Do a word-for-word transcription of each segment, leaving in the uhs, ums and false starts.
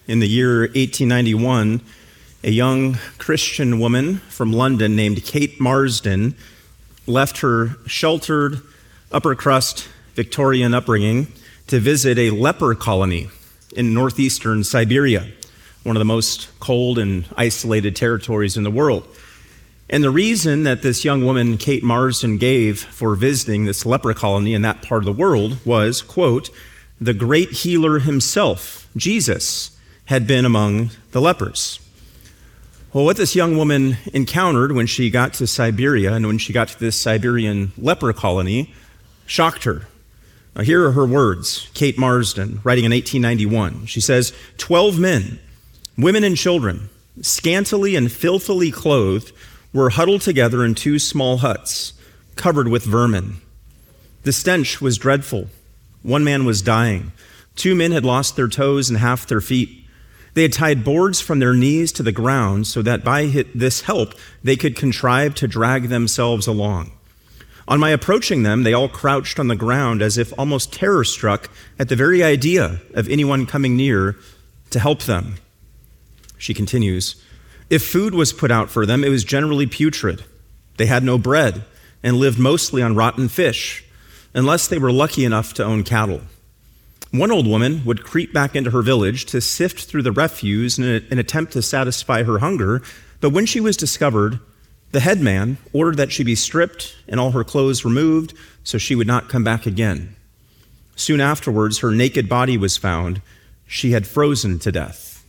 in the year eighteen ninety-one, a young Christian woman from London named Kate Marsden left her sheltered, upper-crust Victorian upbringing to visit a leper colony in northeastern Siberia, one of the most cold and isolated territories in the world. And the reason that this young woman, Kate Marsden, gave for visiting this leper colony in that part of the world was, quote, the great healer himself, Jesus, had been among the lepers. Well, what this young woman encountered when she got to Siberia and when she got to this Siberian leper colony shocked her. Now, here are her words, Kate Marsden, writing in eighteen ninety-one. She says, twelve men, women and children, scantily and filthily clothed, were huddled together in two small huts, covered with vermin. The stench was dreadful. One man was dying. Two men had lost their toes and half their feet. They had tied boards from their knees to the ground so that by this help they could contrive to drag themselves along. On my approaching them, they all crouched on the ground as if almost terror-struck at the very idea of anyone coming near to help them. She continues, if food was put out for them, it was generally putrid. They had no bread and lived mostly on rotten fish, unless they were lucky enough to own cattle. One old woman would creep back into her village to sift through the refuse in an attempt to satisfy her hunger, but when she was discovered, the headman ordered that she be stripped and all her clothes removed so she would not come back again. Soon afterwards, her naked body was found. She had frozen to death.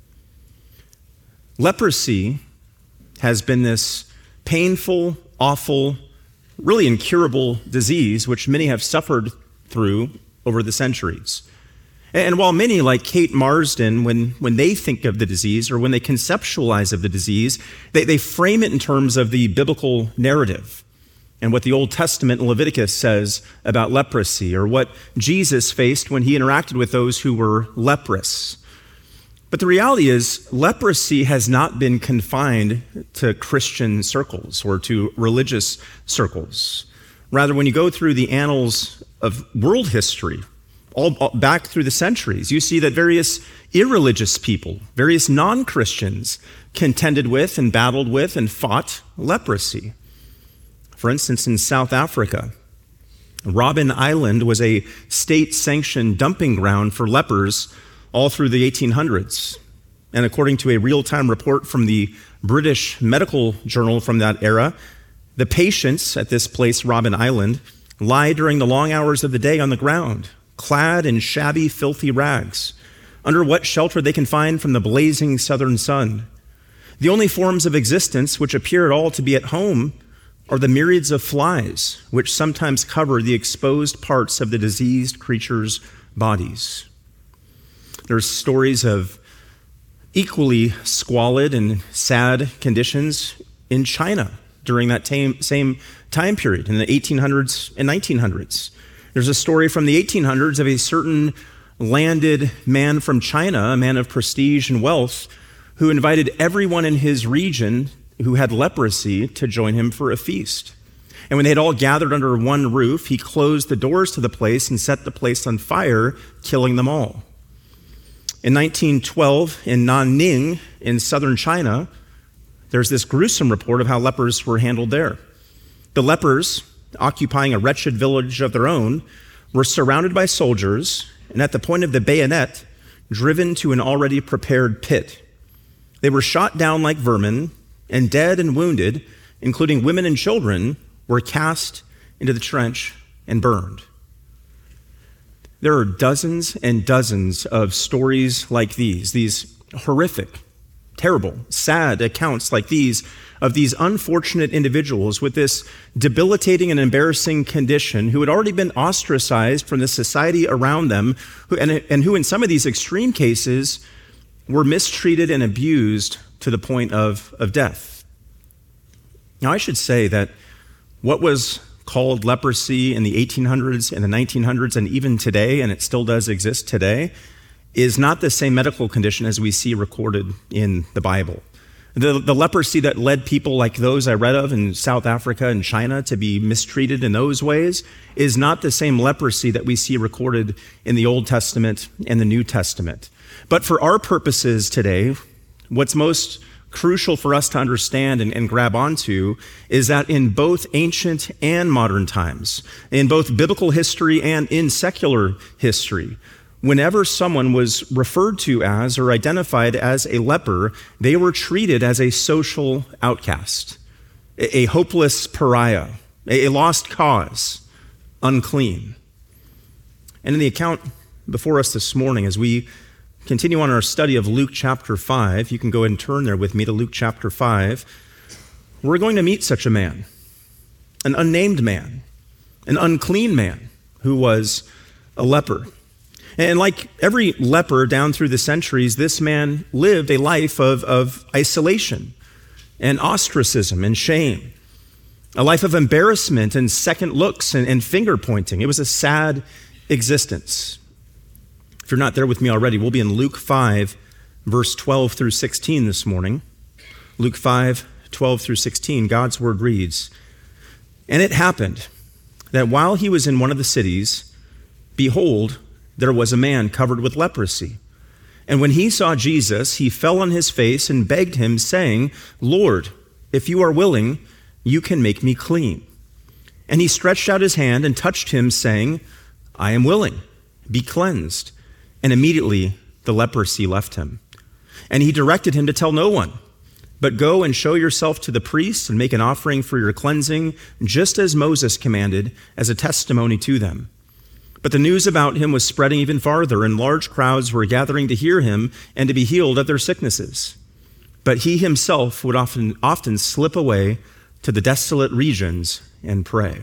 Leprosy has been this painful, awful, really incurable disease which many have suffered through over the centuries. And while many, like Kate Marsden, when, when they think of the disease or when they conceptualize of the disease, they, they frame it in terms of the biblical narrative and what the Old Testament in Leviticus says about leprosy or what Jesus faced when he interacted with those who were leprous. But the reality is, leprosy has not been confined to Christian circles or to religious circles. Rather, when you go through the annals of world history, all, all back through the centuries, you see that various irreligious people, various non-Christians, contended with and battled with and fought leprosy. For instance, in South Africa, Robben Island was a state-sanctioned dumping ground for lepers all through the eighteen hundreds. And according to a real-time report from the British Medical Journal from that era, the patients at this place, Robben Island, lie during the long hours of the day on the ground, clad in shabby, filthy rags, under what shelter they can find from the blazing southern sun. The only forms of existence which appear at all to be at home are the myriads of flies, which sometimes cover the exposed parts of the diseased creatures' bodies. There's stories of equally squalid and sad conditions in China during that tam- same time period, in the eighteen hundreds and nineteen hundreds. There's a story from the eighteen hundreds of a certain landed man from China, a man of prestige and wealth, who invited everyone in his region who had leprosy to join him for a feast. And when they had all gathered under one roof, he closed the doors to the place and set the place on fire, killing them all. In nineteen twelve, in Nanning, in southern China, there's this gruesome report of how lepers were handled there. The lepers, occupying a wretched village of their own, were surrounded by soldiers and at the point of the bayonet, driven to an already prepared pit. They were shot down like vermin, and dead and wounded, including women and children, were cast into the trench and burned. There are dozens and dozens of stories like these, these horrific, terrible, sad accounts like these of these unfortunate individuals with this debilitating and embarrassing condition who had already been ostracized from the society around them who, and, and who in some of these extreme cases were mistreated and abused to the point of, of death. Now, I should say that what was called leprosy in the eighteen hundreds and the nineteen hundreds and even today, and it still does exist today, is not the same medical condition as we see recorded in the Bible. The, the leprosy that led people like those I read of in South Africa and China to be mistreated in those ways is not the same leprosy that we see recorded in the Old Testament and the New Testament. But for our purposes today, what's most crucial for us to understand and, and grab onto is that in both ancient and modern times, in both biblical history and in secular history, whenever someone was referred to as or identified as a leper, they were treated as a social outcast, a, a hopeless pariah, a, a lost cause, unclean. And in the account before us this morning, as we continue on our study of Luke chapter five, you can go ahead and turn there with me to Luke chapter five. We're going to meet such a man, an unnamed man, an unclean man who was a leper. And like every leper down through the centuries, this man lived a life of, of isolation and ostracism and shame, a life of embarrassment and second looks and, and finger pointing. It was a sad existence. If you're not there with me already, we'll be in Luke five, verse twelve through sixteen this morning. Luke five, twelve through sixteen, God's word reads, "And it happened that while he was in one of the cities, behold, there was a man covered with leprosy. And when he saw Jesus, he fell on his face and begged him, saying, 'Lord, if you are willing, you can make me clean.' And he stretched out his hand and touched him, saying, 'I am willing, be cleansed.' And immediately the leprosy left him. And he directed him to tell no one, but go and show yourself to the priests and make an offering for your cleansing, just as Moses commanded, as a testimony to them." But the news about him was spreading even farther, and large crowds were gathering to hear him and to be healed of their sicknesses. But he himself would often, often slip away to the desolate regions and pray.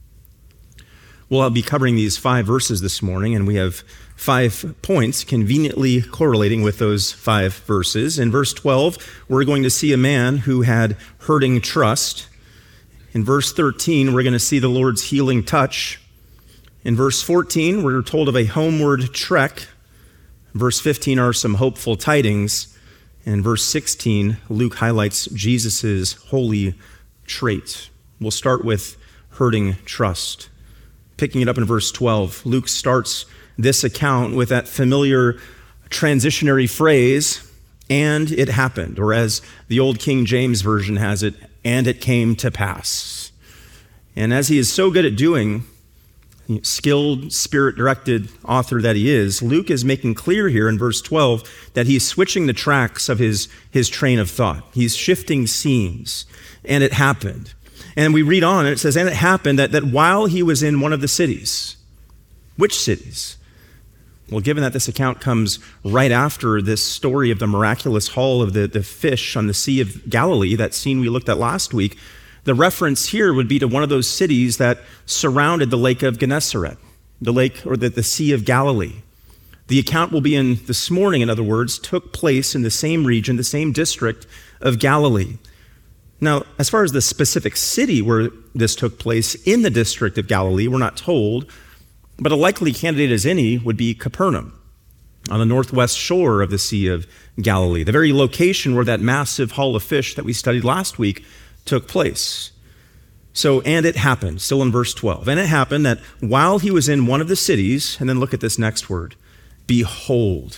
Well, I'll be covering these five verses this morning, and we have five points conveniently correlating with those five verses. In verse twelve, we're going to see a man who had hurting trust. In verse thirteen, we're going to see the Lord's healing touch. In verse fourteen, we're told of a homeward trek. Verse fifteen are some hopeful tidings. And in verse sixteen, Luke highlights Jesus' holy trait. We'll start with hurting trust. Picking it up in verse twelve, Luke starts this account with that familiar transitionary phrase, "and it happened," or as the old King James Version has it, "and it came to pass." And as he is so good at doing, skilled, spirit-directed author that he is, Luke is making clear here in verse twelve that he's switching the tracks of his, his train of thought. He's shifting scenes, and it happened. And we read on, and it says, "And it happened that, that while he was in one of the cities." Which cities? Well, given that this account comes right after this story of the miraculous haul of the, the fish on the Sea of Galilee, that scene we looked at last week, the reference here would be to one of those cities that surrounded the Lake of Gennesaret, the lake or the, the Sea of Galilee. The account will be in this morning, in other words, took place in the same region, the same district of Galilee. Now, as far as the specific city where this took place in the district of Galilee, we're not told, but a likely candidate as any would be Capernaum, on the northwest shore of the Sea of Galilee, the very location where that massive haul of fish that we studied last week took place. So, and it happened, still in verse twelve, "And it happened that while he was in one of the cities," and then look at this next word, "behold,"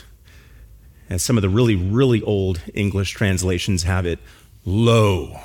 as some of the really, really old English translations have it, "lo."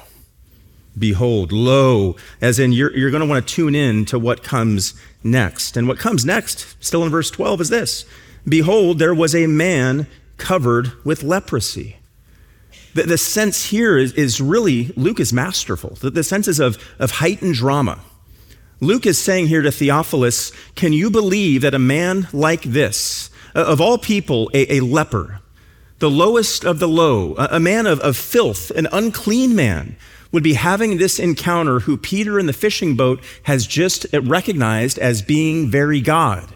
Behold, lo, as in you're, you're going to want to tune in to what comes next. And what comes next, still in verse twelve, is this: "Behold, there was a man covered with leprosy." The, the sense here is, is really, Luke is masterful. The, the sense is of, of heightened drama. Luke is saying here to Theophilus, can you believe that a man like this, of all people, a, a leper, the lowest of the low, a, a man of, of filth, an unclean man, would be having this encounter who Peter in the fishing boat has just recognized as being very God?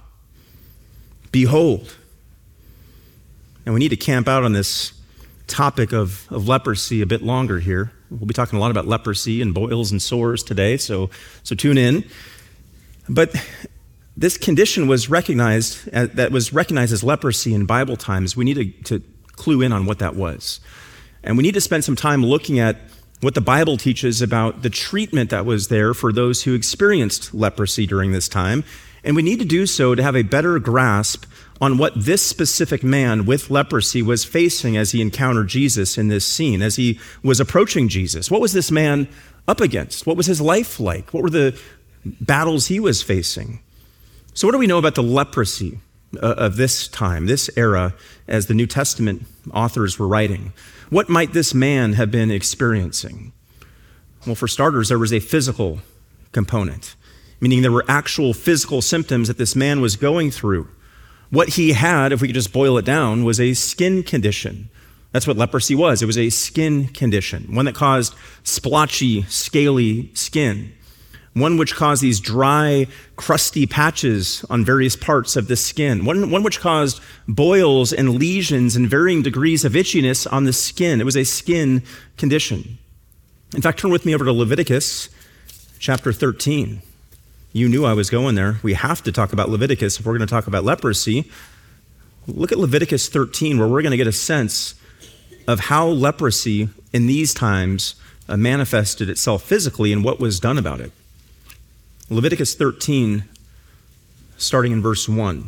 Behold. And we need to camp out on this topic of, of leprosy a bit longer here. We'll be talking a lot about leprosy and boils and sores today, so, so tune in. But this condition was recognized, as, that was recognized as leprosy in Bible times. We need to, to clue in on what that was. And we need to spend some time looking at what the Bible teaches about the treatment that was there for those who experienced leprosy during this time. And we need to do so to have a better grasp on what this specific man with leprosy was facing as he encountered Jesus in this scene, as he was approaching Jesus. What was this man up against? What was his life like? What were the battles he was facing? So what do we know about the leprosy of this time, this era, as the New Testament authors were writing? What might this man have been experiencing? Well, for starters, there was a physical component, meaning there were actual physical symptoms that this man was going through. What he had, if we could just boil it down, was a skin condition. That's what leprosy was. It was a skin condition, one that caused splotchy, scaly skin, one which caused these dry, crusty patches on various parts of the skin, one, one which caused boils and lesions and varying degrees of itchiness on the skin. It was a skin condition. In fact, turn with me over to Leviticus chapter thirteen. You knew I was going there. We have to talk about Leviticus if we're going to talk about leprosy. Look at Leviticus thirteen, where we're going to get a sense of how leprosy in these times uh, manifested itself physically and what was done about it. Leviticus thirteen, starting in verse one.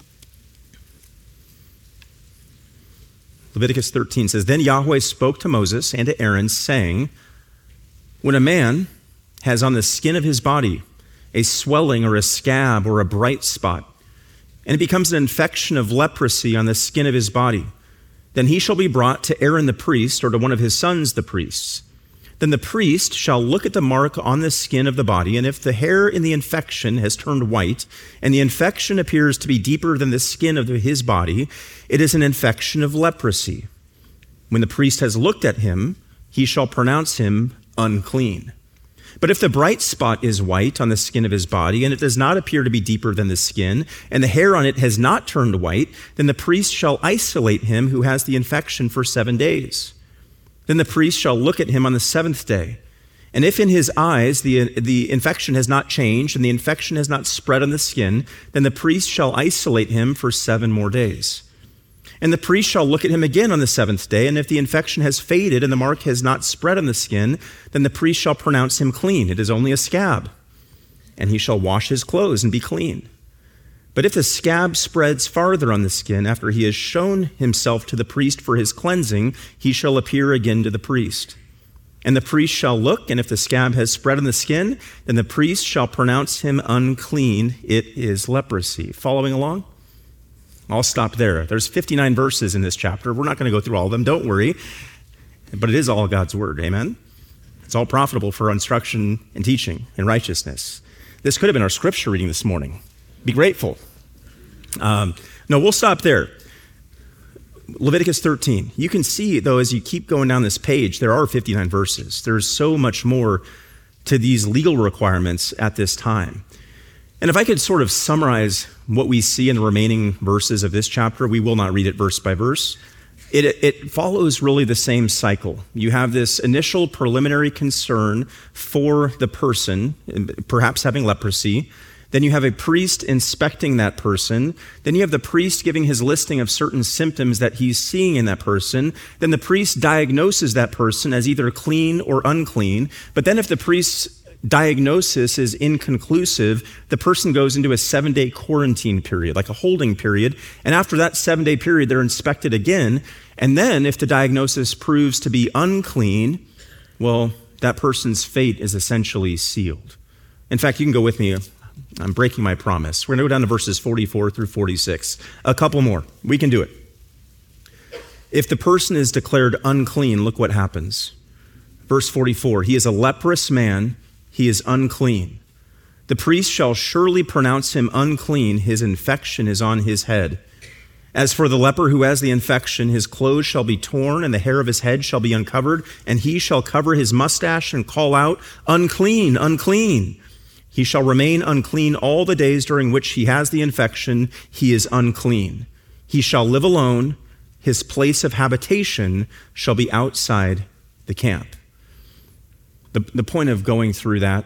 Leviticus thirteen says, "Then Yahweh spoke to Moses and to Aaron, saying, when a man has on the skin of his body a swelling or a scab or a bright spot, and it becomes an infection of leprosy on the skin of his body, then he shall be brought to Aaron the priest or to one of his sons the priests. Then the priest shall look at the mark on the skin of the body, and if the hair in the infection has turned white, and the infection appears to be deeper than the skin of his body, it is an infection of leprosy. When the priest has looked at him, he shall pronounce him unclean. But if the bright spot is white on the skin of his body, and it does not appear to be deeper than the skin, and the hair on it has not turned white, then the priest shall isolate him who has the infection for seven days. Then the priest shall look at him on the seventh day. And if in his eyes the, the infection has not changed, and the infection has not spread on the skin, then the priest shall isolate him for seven more days. And the priest shall look at him again on the seventh day, and if the infection has faded and the mark has not spread on the skin, then the priest shall pronounce him clean. It is only a scab. And he shall wash his clothes and be clean. But if the scab spreads farther on the skin after he has shown himself to the priest for his cleansing, he shall appear again to the priest. And the priest shall look, and if the scab has spread on the skin, then the priest shall pronounce him unclean. It is leprosy." Following along? I'll stop there. There's fifty-nine verses in this chapter. We're not going to go through all of them, don't worry. But it is all God's word, amen? It's all profitable for instruction and teaching in righteousness. This could have been our scripture reading this morning. Be grateful. Um, no, we'll stop there. Leviticus thirteen. You can see, though, as you keep going down this page, there are fifty-nine verses. There's so much more to these legal requirements at this time. And if I could sort of summarize what we see in the remaining verses of this chapter, we will not read it verse by verse. It, it follows really the same cycle. You have this initial preliminary concern for the person, perhaps having leprosy. Then you have a priest inspecting that person. Then you have the priest giving his listing of certain symptoms that he's seeing in that person. Then the priest diagnoses that person as either clean or unclean. But then if the priest's diagnosis is inconclusive, the person goes into a seven-day quarantine period, like a holding period. And after that seven-day period, they're inspected again. And then if the diagnosis proves to be unclean, well, that person's fate is essentially sealed. In fact, you can go with me. I'm breaking my promise. We're going to go down to verses forty-four through forty-six. A couple more. We can do it. If the person is declared unclean, look what happens. Verse forty-four, "He is a leprous man. He is unclean. The priest shall surely pronounce him unclean. His infection is on his head. As for the leper who has the infection, his clothes shall be torn, and the hair of his head shall be uncovered, and he shall cover his mustache and call out, 'Unclean, unclean.' He shall remain unclean all the days during which he has the infection. He is unclean. He shall live alone. His place of habitation shall be outside the camp." The, the point of going through that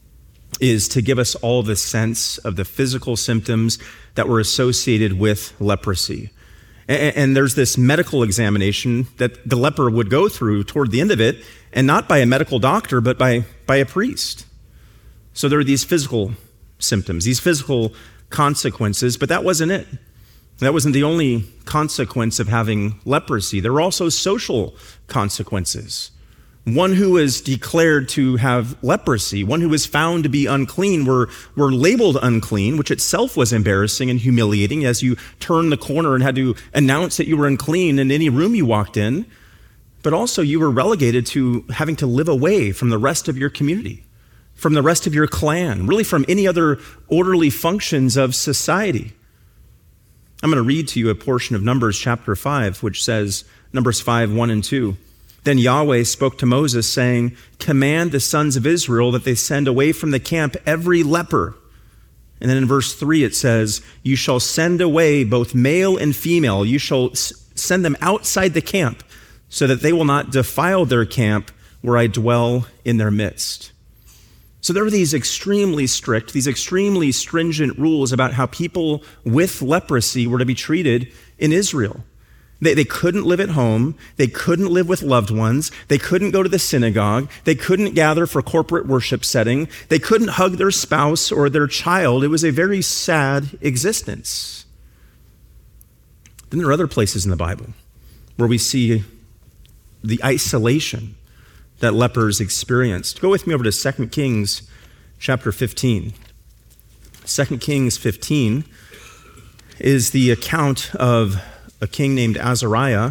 is to give us all the sense of the physical symptoms that were associated with leprosy. And, and there's this medical examination that the leper would go through toward the end of it, and not by a medical doctor, but by, by a priest. So there are these physical symptoms, these physical consequences, but that wasn't it. That wasn't the only consequence of having leprosy. There were also social consequences. One who was declared to have leprosy, one who was found to be unclean, were, were labeled unclean, which itself was embarrassing and humiliating as you turned the corner and had to announce that you were unclean in any room you walked in. But also you were relegated to having to live away from the rest of your community, from the rest of your clan, really from any other orderly functions of society. I'm going to read to you a portion of Numbers chapter five, which says, Numbers five, one and two. Then Yahweh spoke to Moses, saying, command the sons of Israel that they send away from the camp every leper. And then in verse three it says, you shall send away both male and female. You shall s- send them outside the camp so that they will not defile their camp where I dwell in their midst. So there were these extremely strict, these extremely stringent rules about how people with leprosy were to be treated in Israel. They, they couldn't live at home. They couldn't live with loved ones. They couldn't go to the synagogue. They couldn't gather for corporate worship setting. They couldn't hug their spouse or their child. It was a very sad existence. Then there are other places in the Bible where we see the isolation that lepers experienced. Go with me over to Second Kings chapter fifteen. Second Kings fifteen is the account of a king named Azariah.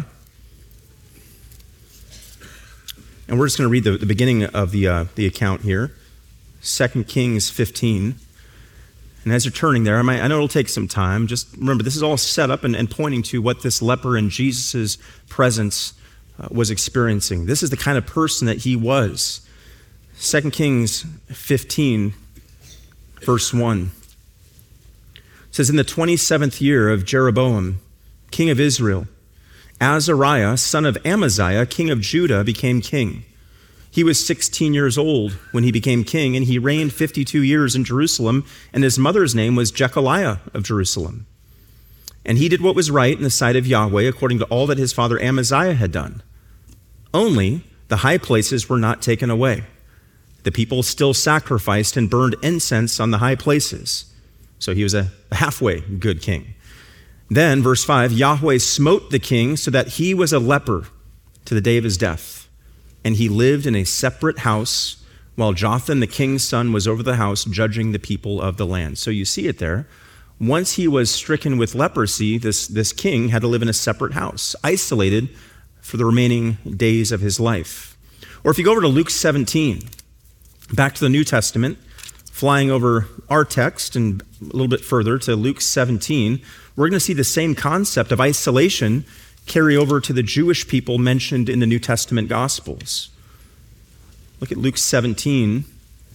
And we're just going to read the, the beginning of the, uh, the account here. Second Kings fifteen. And as you're turning there, I, might, I know it'll take some time. Just remember, this is all set up and, and pointing to what this leper in Jesus' presence uh, was experiencing. This is the kind of person that he was. Second Kings fifteen, verse one. It says, in the twenty-seventh year of Jeroboam, king of Israel, Azariah, son of Amaziah, king of Judah, became king. He was sixteen years old when he became king, and he reigned fifty-two years in Jerusalem, and his mother's name was Jechaliah of Jerusalem. And he did what was right in the sight of Yahweh, according to all that his father Amaziah had done. Only the high places were not taken away. The people still sacrificed and burned incense on the high places. So he was a halfway good king. Then, verse five, Yahweh smote the king so that he was a leper to the day of his death. And he lived in a separate house while Jotham, the king's son, was over the house judging the people of the land. So you see it there. Once he was stricken with leprosy, this, this king had to live in a separate house, isolated for the remaining days of his life. Or if you go over to Luke seventeen, back to the New Testament, flying over our text and a little bit further to Luke seventeen, we're going to see the same concept of isolation carry over to the Jewish people mentioned in the New Testament Gospels. Look at Luke seventeen,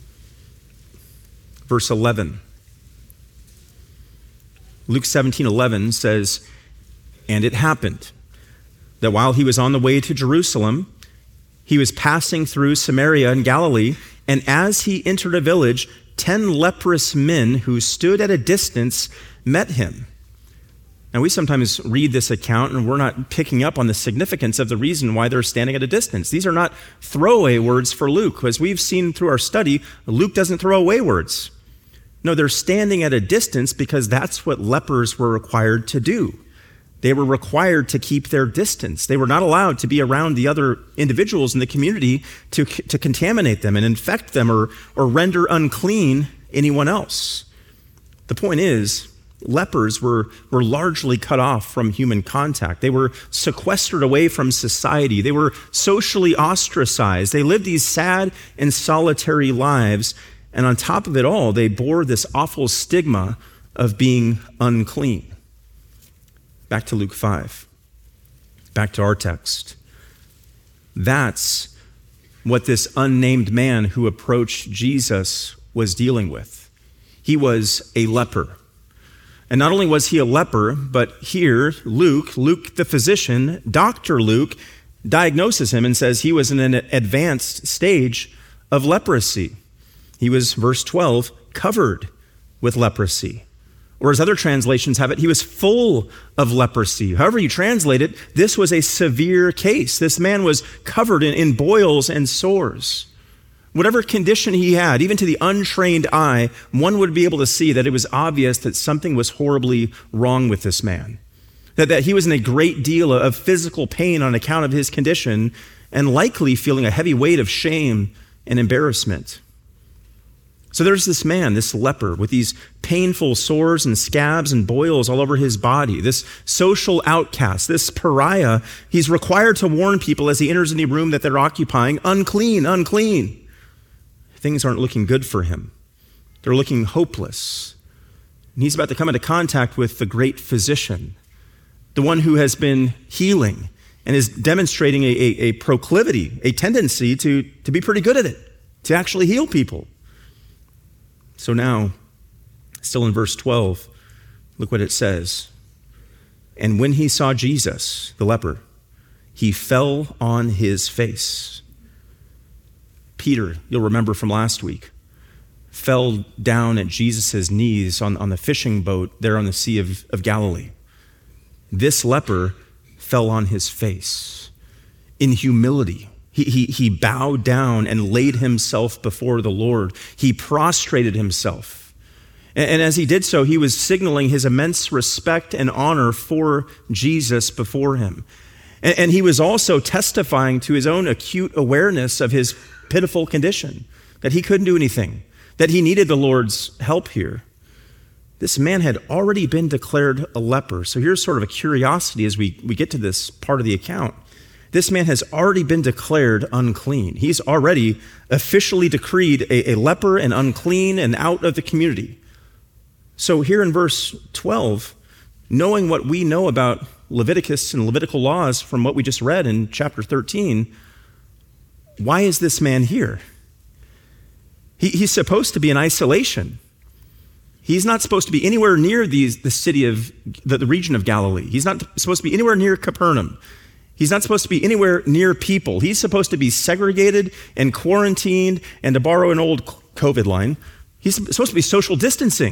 verse eleven. Luke seventeen eleven says, and it happened that while he was on the way to Jerusalem, he was passing through Samaria and Galilee, and as he entered a village, ten leprous men who stood at a distance met him. Now, we sometimes read this account and we're not picking up on the significance of the reason why they're standing at a distance. These are not throwaway words for Luke. As we've seen through our study, Luke doesn't throw away words. No, they're standing at a distance because that's what lepers were required to do. They were required to keep their distance. They were not allowed to be around the other individuals in the community to, to contaminate them and infect them or, or render unclean anyone else. The point is, lepers were, were largely cut off from human contact. They were sequestered away from society. They were socially ostracized. They lived these sad and solitary lives. And on top of it all, they bore this awful stigma of being unclean. Back to Luke five. Back to our text. That's what this unnamed man who approached Jesus was dealing with. He was a leper. And not only was he a leper, but here, Luke, Luke the physician, Doctor Luke, diagnoses him and says he was in an advanced stage of leprosy. He was, verse twelve, covered with leprosy. Or as other translations have it, he was full of leprosy. However you translate it, this was a severe case. This man was covered in, in boils and sores. Whatever condition he had, even to the untrained eye, one would be able to see that it was obvious that something was horribly wrong with this man. that, that he was in a great deal of physical pain on account of his condition, and likely feeling a heavy weight of shame and embarrassment. So there's this man, this leper, with these painful sores and scabs and boils all over his body, this social outcast, this pariah. He's required to warn people as he enters any room that they're occupying, unclean, unclean. Things aren't looking good for him. They're looking hopeless. And he's about to come into contact with the great physician, the one who has been healing and is demonstrating a, a, a proclivity, a tendency to, to be pretty good at it, to actually heal people. So now, still in verse twelve, look what it says. And when he saw Jesus, the leper, he fell on his face. Peter, you'll remember from last week, fell down at Jesus' knees on, on the fishing boat there on the Sea of, of Galilee. This leper fell on his face in humility. He, he, he bowed down and laid himself before the Lord. He prostrated himself. And, and as he did so, he was signaling his immense respect and honor for Jesus before him. And, and he was also testifying to his own acute awareness of his pitiful condition, that he couldn't do anything, that he needed the Lord's help here. This man had already been declared a leper. So here's sort of a curiosity as we, we get to this part of the account. This man has already been declared unclean. He's already officially decreed a, a leper and unclean and out of the community. So here in verse twelve, knowing what we know about Leviticus and Levitical laws from what we just read in chapter thirteen, why is this man here? He, he's supposed to be in isolation. He's not supposed to be anywhere near these, the city of, the, the region of Galilee. He's not supposed to be anywhere near Capernaum. He's not supposed to be anywhere near people. He's supposed to be segregated and quarantined, and to borrow an old COVID line, he's supposed to be social distancing.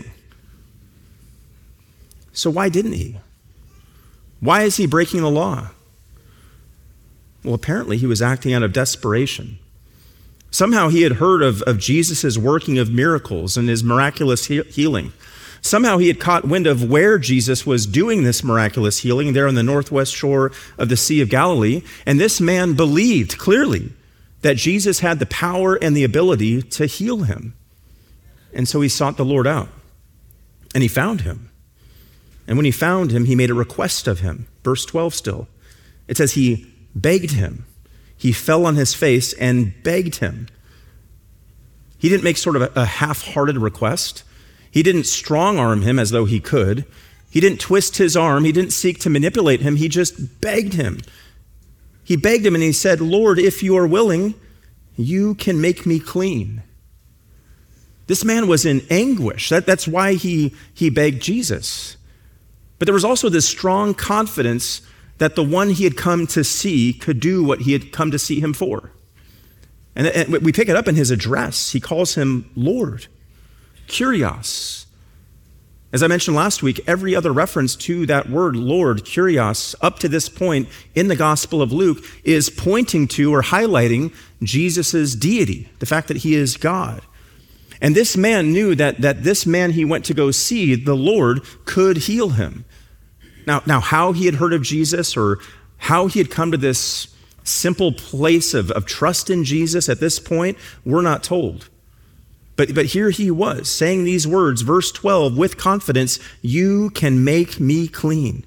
So why didn't he? Why is he breaking the law? Well, apparently he was acting out of desperation. Somehow he had heard of, of Jesus' working of miracles and his miraculous he- healing. Somehow he had caught wind of where Jesus was doing this miraculous healing there on the northwest shore of the Sea of Galilee. And this man believed clearly that Jesus had the power and the ability to heal him. And so he sought the Lord out, and he found him. And when he found him, he made a request of him. Verse twelve still. It says he begged him. He fell on his face and begged him. He didn't make sort of a, a half-hearted request. He didn't strong-arm him as though he could. He didn't twist his arm. He didn't seek to manipulate him. He just begged him. He begged him and he said, Lord, if you are willing, you can make me clean. This man was in anguish. That, that's why he, he begged Jesus. But there was also this strong confidence that the one he had come to see could do what he had come to see him for. And, and we pick it up in his address. He calls him Lord. Kyrios. As I mentioned last week, every other reference to that word, Lord, Kyrios, up to this point in the Gospel of Luke is pointing to or highlighting Jesus' deity, the fact that he is God. And this man knew that, that this man he went to go see, the Lord, could heal him. Now, now, how he had heard of Jesus or how he had come to this simple place of, of trust in Jesus at this point, we're not told. But, but here he was saying these words, verse twelve, with confidence, you can make me clean.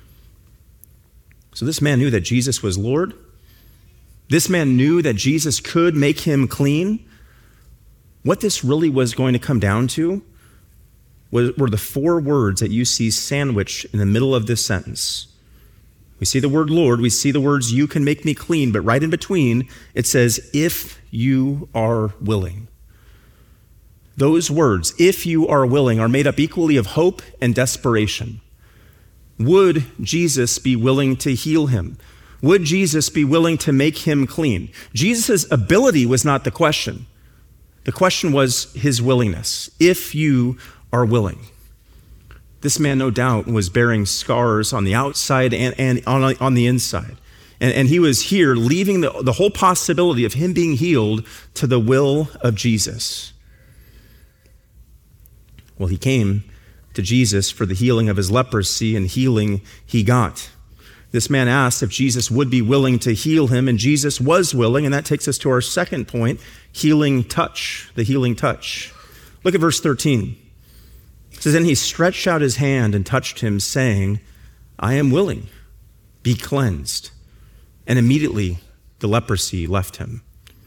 So this man knew that Jesus was Lord. This man knew that Jesus could make him clean. What this really was going to come down to was, were the four words that you see sandwiched in the middle of this sentence. We see the word Lord, we see the words, you can make me clean, but right in between, it says, if you are willing. Those words, if you are willing, are made up equally of hope and desperation. Would Jesus be willing to heal him? Would Jesus be willing to make him clean? Jesus' ability was not the question. The question was his willingness. If you are willing. This man, no doubt, was bearing scars on the outside and, and on, on the inside. And, and he was here leaving the, the whole possibility of him being healed to the will of Jesus. Well, he came to Jesus for the healing of his leprosy, and healing he got. This man asked if Jesus would be willing to heal him, and Jesus was willing, and that takes us to our second point, healing touch, the healing touch. Look at verse thirteen. It says, "Then he stretched out his hand and touched him, saying, 'I am willing, be cleansed.' And immediately the leprosy left him."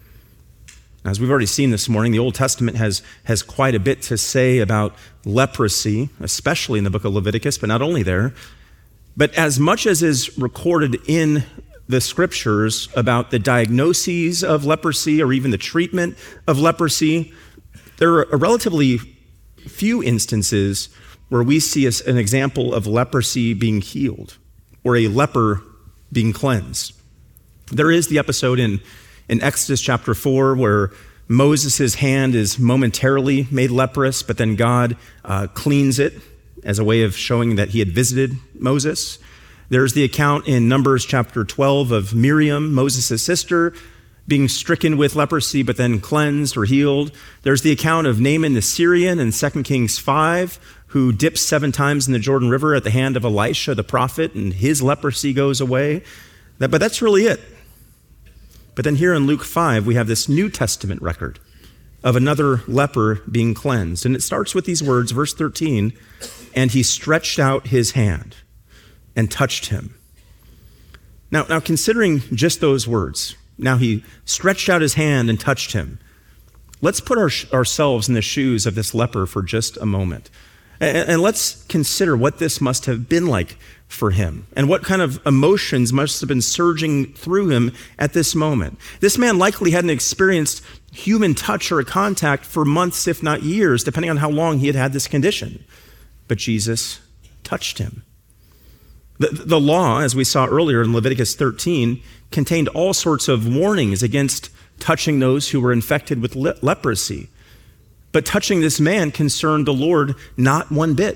As we've already seen this morning, the Old Testament has, has quite a bit to say about leprosy, especially in the book of Leviticus, but not only there. But as much as is recorded in the scriptures about the diagnoses of leprosy or even the treatment of leprosy, there are relatively few instances where we see an example of leprosy being healed or a leper being cleansed. There is the episode in, in Exodus chapter four where Moses' hand is momentarily made leprous, but then God uh, cleans it as a way of showing that he had visited Moses. There's the account in Numbers chapter twelve of Miriam, Moses' sister, being stricken with leprosy, but then cleansed or healed. There's the account of Naaman the Syrian in Second Kings five, who dips seven times in the Jordan River at the hand of Elisha the prophet, and his leprosy goes away. That, but that's really it. But then here in Luke five, we have this New Testament record of another leper being cleansed. And it starts with these words, verse thirteen, "And he stretched out his hand and touched him." Now, now considering just those words, now he stretched out his hand and touched him. Let's put our, ourselves in the shoes of this leper for just a moment. And, and let's consider what this must have been like for him and what kind of emotions must have been surging through him at this moment. This man likely hadn't experienced human touch or a contact for months, if not years, depending on how long he had had this condition. But Jesus touched him. The, the law, as we saw earlier in Leviticus thirteen, contained all sorts of warnings against touching those who were infected with le- leprosy. But touching this man concerned the Lord not one bit.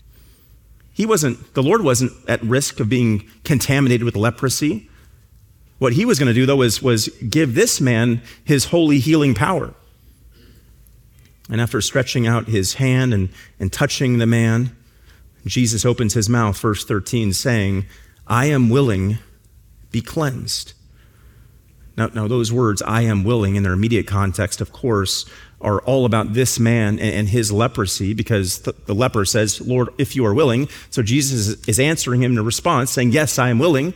He wasn't, the Lord wasn't at risk of being contaminated with leprosy. What he was going to do, though, was, was give this man his holy healing power. And after stretching out his hand and, and touching the man, Jesus opens his mouth, verse thirteen, saying, "I am willing, be cleansed." Now, now those words, "I am willing," in their immediate context, of course, are all about this man and, and his leprosy, because the, the leper says, "Lord, if you are willing." So Jesus is answering him in response, saying, "Yes, I am willing."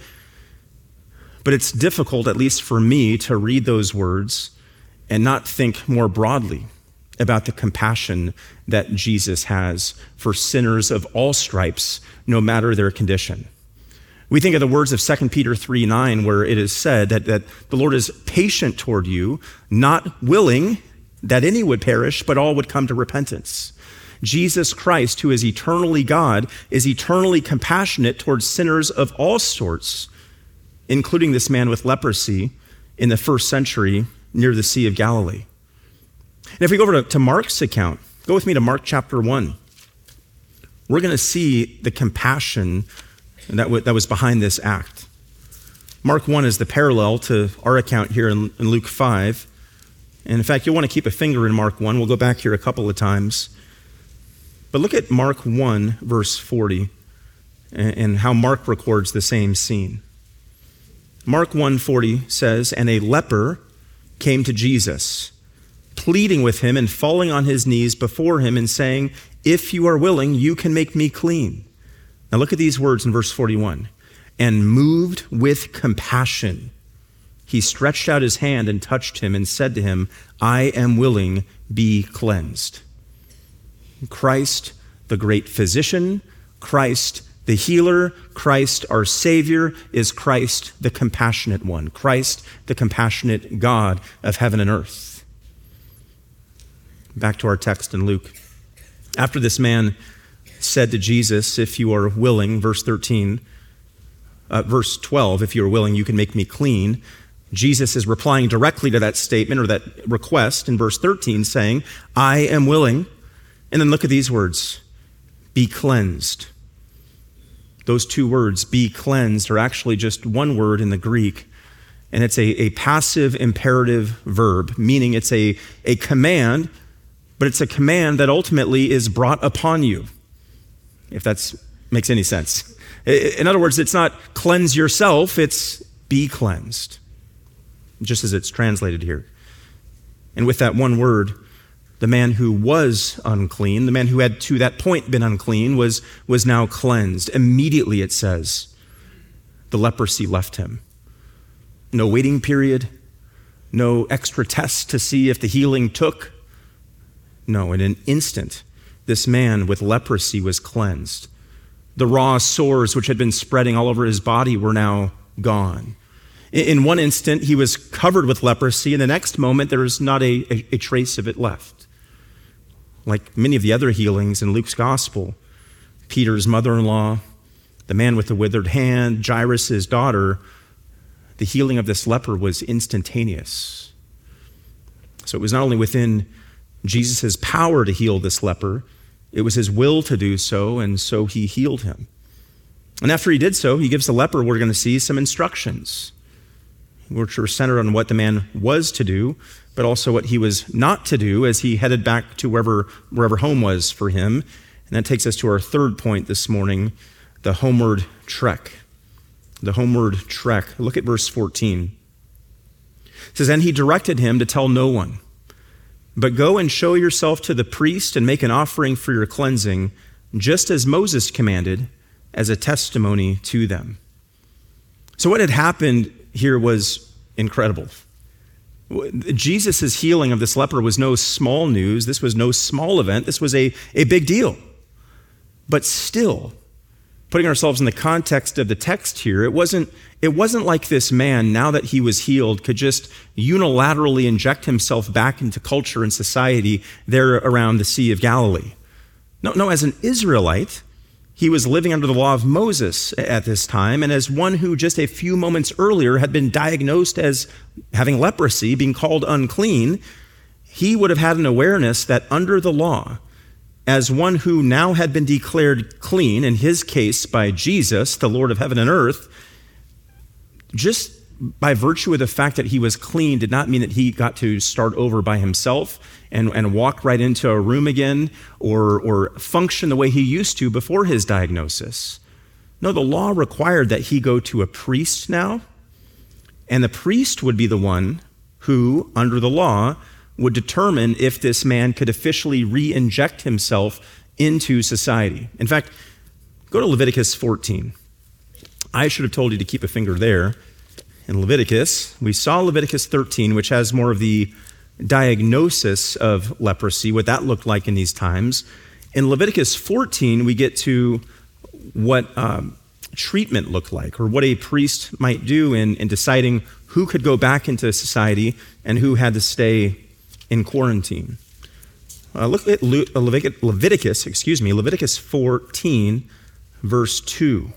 But it's difficult, at least for me, to read those words and not think more broadly about the compassion that Jesus has for sinners of all stripes, no matter their condition. We think of the words of Second Peter three nine, where it is said that, that the Lord is patient toward you, not willing that any would perish, but all would come to repentance. Jesus Christ, who is eternally God, is eternally compassionate towards sinners of all sorts, including this man with leprosy in the first century near the Sea of Galilee. And if we go over to, to Mark's account, go with me to Mark chapter one. We're going to see the compassion that, w- that was behind this act. Mark one is the parallel to our account here in, in Luke five. And in fact, you'll want to keep a finger in Mark one. We'll go back here a couple of times. But look at Mark one, verse forty, and, and how Mark records the same scene. Mark one forty says, "And a leper came to Jesus, pleading with him and falling on his knees before him and saying, 'If you are willing, you can make me clean.'" Now look at these words in verse forty-one. "And moved with compassion, he stretched out his hand and touched him and said to him, 'I am willing, be cleansed.'" Christ, the great physician, Christ, the healer, Christ, our Savior, is Christ, the compassionate one, Christ, the compassionate God of heaven and earth. Back to our text in Luke. After this man said to Jesus, "If you are willing," verse thirteen, uh, verse twelve, "If you are willing, you can make me clean," Jesus is replying directly to that statement or that request in verse thirteen, saying, "I am willing." And then look at these words, "Be cleansed." Those two words, "be cleansed," are actually just one word in the Greek, and it's a, a passive imperative verb, meaning it's a, a command, but it's a command that ultimately is brought upon you. if that makes any sense. In other words, it's not cleanse yourself, it's be cleansed, just as it's translated here. And with that one word, the man who was unclean, the man who had to that point been unclean, was, was now cleansed. Immediately, it says, the leprosy left him. No waiting period, no extra tests to see if the healing took. No, in an instant, this man with leprosy was cleansed. The raw sores which had been spreading all over his body were now gone. In one instant, he was covered with leprosy. In the next moment, there was not a, a, a trace of it left. Like many of the other healings in Luke's gospel, Peter's mother-in-law, the man with the withered hand, Jairus' daughter, the healing of this leper was instantaneous. So it was not only within Jesus' power to heal this leper, it was his will to do so, and so he healed him. And after he did so, he gives the leper, we're going to see, some instructions, which are centered on what the man was to do, but also what he was not to do as he headed back to wherever, wherever home was for him. And that takes us to our third point this morning, the homeward trek. The homeward trek. Look at verse fourteen. It says, and he directed him to tell no one, but go and show yourself to the priest and make an offering for your cleansing, just as Moses commanded, as a testimony to them. So what had happened here was incredible. Jesus' healing of this leper was no small news. This was no small event. This was a, a big deal. But still, putting ourselves in the context of the text here, it wasn't, it wasn't like this man, now that he was healed, could just unilaterally inject himself back into culture and society there around the Sea of Galilee. No, no, as an Israelite, he was living under the law of Moses at this time, and as one who just a few moments earlier had been diagnosed as having leprosy, being called unclean, he would have had an awareness that under the law, as one who now had been declared clean, in his case by Jesus, the Lord of heaven and earth, just by virtue of the fact that he was clean did not mean that he got to start over by himself and, and walk right into a room again or, or function the way he used to before his diagnosis. No, the law required that he go to a priest now, and the priest would be the one who, under the law, would determine if this man could officially re-inject himself into society. In fact, go to Leviticus fourteen. I should have told you to keep a finger there. In Leviticus, we saw Leviticus thirteen, which has more of the diagnosis of leprosy, what that looked like in these times. In Leviticus fourteen, we get to what um, treatment looked like, or what a priest might do in, in deciding who could go back into society and who had to stay in quarantine. Uh, look at Leviticus, Leviticus, excuse me, Leviticus fourteen, verse two.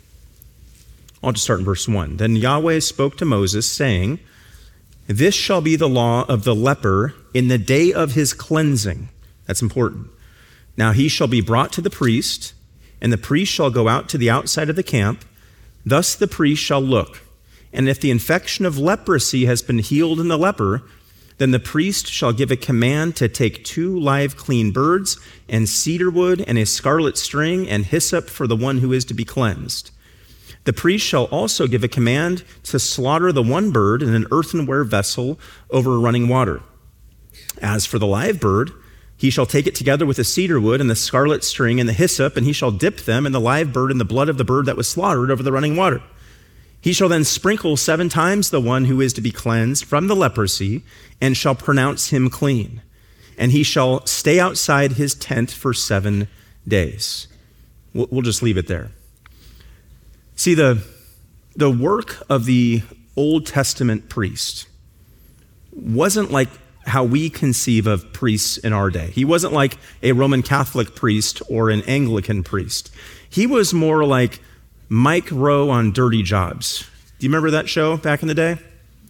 I'll just start in verse one. Then Yahweh spoke to Moses, saying, this shall be the law of the leper in the day of his cleansing. That's important. Now he shall be brought to the priest, and the priest shall go out to the outside of the camp. Thus the priest shall look. And if the infection of leprosy has been healed in the leper, then the priest shall give a command to take two live clean birds and cedar wood and a scarlet string and hyssop for the one who is to be cleansed. The priest shall also give a command to slaughter the one bird in an earthenware vessel over running water. As for the live bird, he shall take it together with the cedar wood and the scarlet string and the hyssop, and he shall dip them and the live bird in the blood of the bird that was slaughtered over the running water. He shall then sprinkle seven times the one who is to be cleansed from the leprosy, and shall pronounce him clean. And he shall stay outside his tent for seven days. We'll just leave it there. See, the, the work of the Old Testament priest wasn't like how we conceive of priests in our day. He wasn't like a Roman Catholic priest or an Anglican priest. He was more like Mike Rowe on Dirty Jobs. Do you remember that show back in the day?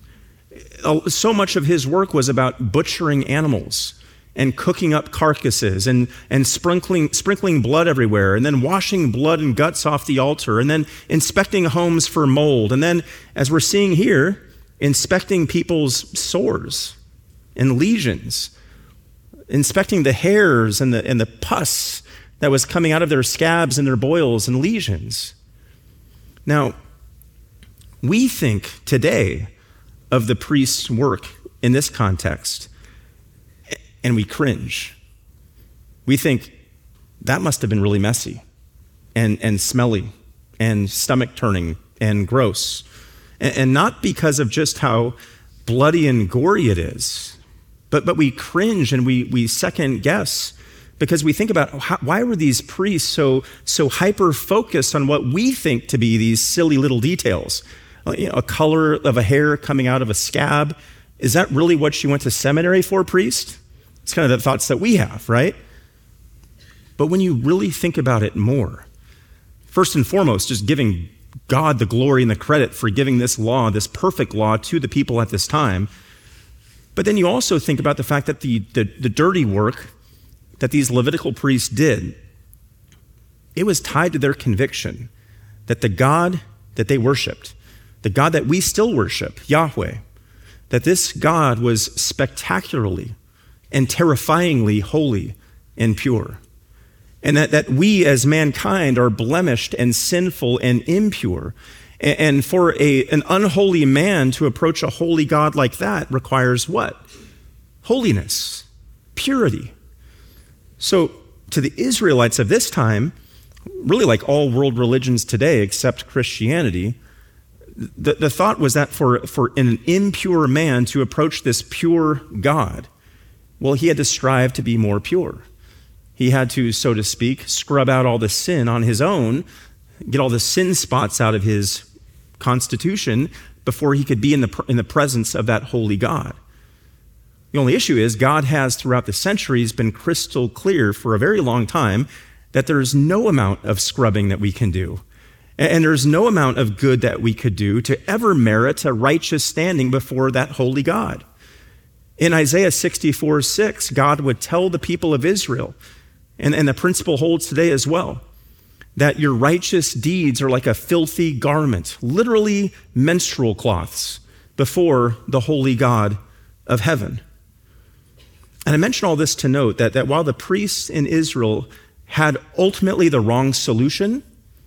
So much of his work was about butchering animals and cooking up carcasses and, and sprinkling, sprinkling blood everywhere, and then washing blood and guts off the altar, and then inspecting homes for mold, and then, as we're seeing here, inspecting people's sores and lesions, inspecting the hairs and the, and the pus that was coming out of their scabs and their boils and lesions. Now, we think today of the priest's work in this context, and we cringe. We think that must have been really messy and, and smelly and stomach-turning and gross. And, and not because of just how bloody and gory it is, but, but we cringe and we, we second-guess because we think about how, why were these priests so, so hyper-focused on what we think to be these silly little details? You know, a color of a hair coming out of a scab. Is that really what you went to seminary for, priest? It's kind of the thoughts that we have, right? But when you really think about it more, first and foremost, just giving God the glory and the credit for giving this law, this perfect law, to the people at this time. But then you also think about the fact that the, the, the dirty work that these Levitical priests did, it was tied to their conviction that the God that they worshiped, the God that we still worship, Yahweh, that this God was spectacularly and terrifyingly holy and pure. And that, that we as mankind are blemished and sinful and impure. And, and for a, an unholy man to approach a holy God like that requires what? Holiness, purity. So to the Israelites of this time, really like all world religions today except Christianity, the, the thought was that for, for an impure man to approach this pure God, well, he had to strive to be more pure. He had to, so to speak, scrub out all the sin on his own, get all the sin spots out of his constitution before he could be in the, in the presence of that holy God. The only issue is God has, throughout the centuries, been crystal clear for a very long time that there's no amount of scrubbing that we can do. And there's no amount of good that we could do to ever merit a righteous standing before that holy God. In Isaiah sixty-four six, God would tell the people of Israel, and, and the principle holds today as well, that your righteous deeds are like a filthy garment, literally menstrual cloths, before the holy God of heaven. And I mention all this to note that, that while the priests in Israel had ultimately the wrong solution,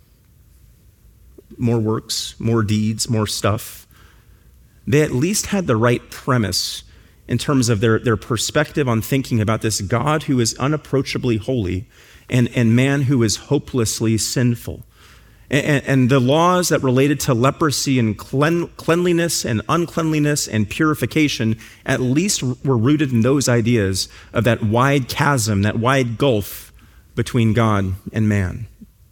more works, more deeds, more stuff, they at least had the right premise in terms of their, their perspective on thinking about this God who is unapproachably holy and, and man who is hopelessly sinful. And, and the laws that related to leprosy and clean, cleanliness and uncleanliness and purification at least were rooted in those ideas of that wide chasm, that wide gulf between God and man.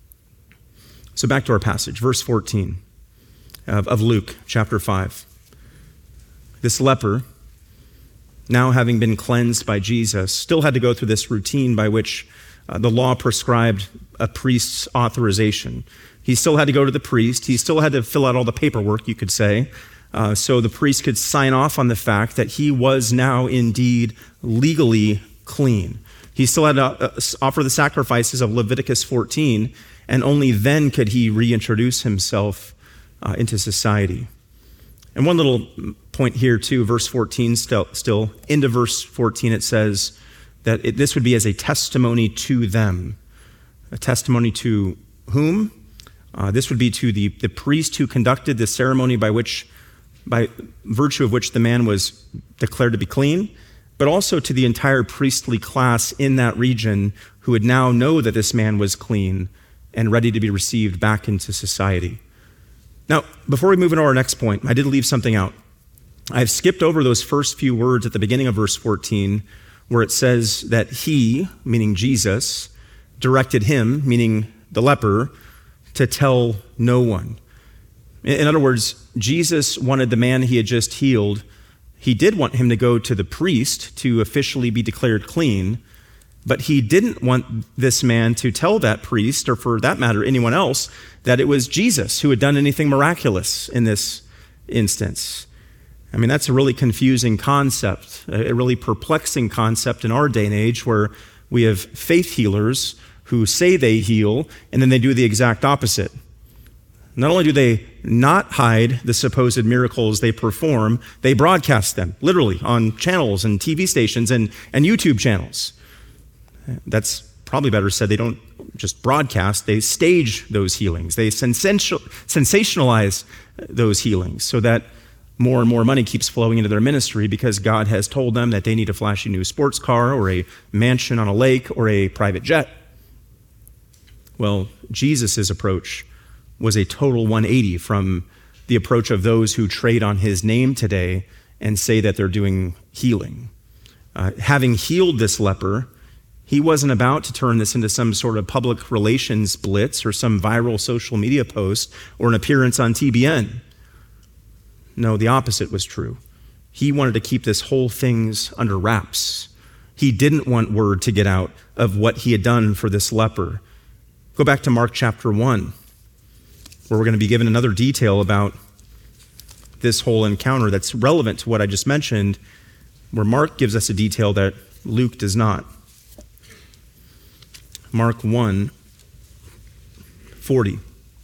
So back to our passage, verse fourteen of, of Luke chapter five. This leper, now having been cleansed by Jesus, still had to go through this routine by which uh, the law prescribed a priest's authorization. He still had to go to the priest. He still had to fill out all the paperwork, you could say, uh, so the priest could sign off on the fact that he was now indeed legally clean. He still had to uh, offer the sacrifices of Leviticus fourteen, and only then could he reintroduce himself uh, into society. And one little point here too, verse fourteen, still, still into verse fourteen, it says that it, this would be as a testimony to them. A testimony to whom? Uh, this would be to the, the priest who conducted the ceremony by which, by virtue of which the man was declared to be clean, but also to the entire priestly class in that region who would now know that this man was clean and ready to be received back into society. Now, before we move into our next point, I did leave something out. I've skipped over those first few words at the beginning of verse fourteen, where it says that he, meaning Jesus, directed him, meaning the leper, to tell no one. In other words, Jesus wanted the man he had just healed, he did want him to go to the priest to officially be declared clean, but he didn't want this man to tell that priest, or for that matter, anyone else, that it was Jesus who had done anything miraculous in this instance. I mean, that's a really confusing concept, a really perplexing concept in our day and age where we have faith healers who say they heal, and then they do the exact opposite. Not only do they not hide the supposed miracles they perform, they broadcast them, literally, on channels and T V stations and, and YouTube channels. That's probably better said, they don't just broadcast, they stage those healings. They sensationalize those healings so that more and more money keeps flowing into their ministry because God has told them that they need a flashy new sports car or a mansion on a lake or a private jet. Well, Jesus' approach was a total one eighty from the approach of those who trade on his name today and say that they're doing healing. Uh, having healed this leper, he wasn't about to turn this into some sort of public relations blitz or some viral social media post or an appearance on T B N. No, the opposite was true. He wanted to keep this whole thing under wraps. He didn't want word to get out of what he had done for this leper. Go back to Mark chapter one, where we're going to be given another detail about this whole encounter that's relevant to what I just mentioned, where Mark gives us a detail that Luke does not. Mark one forty.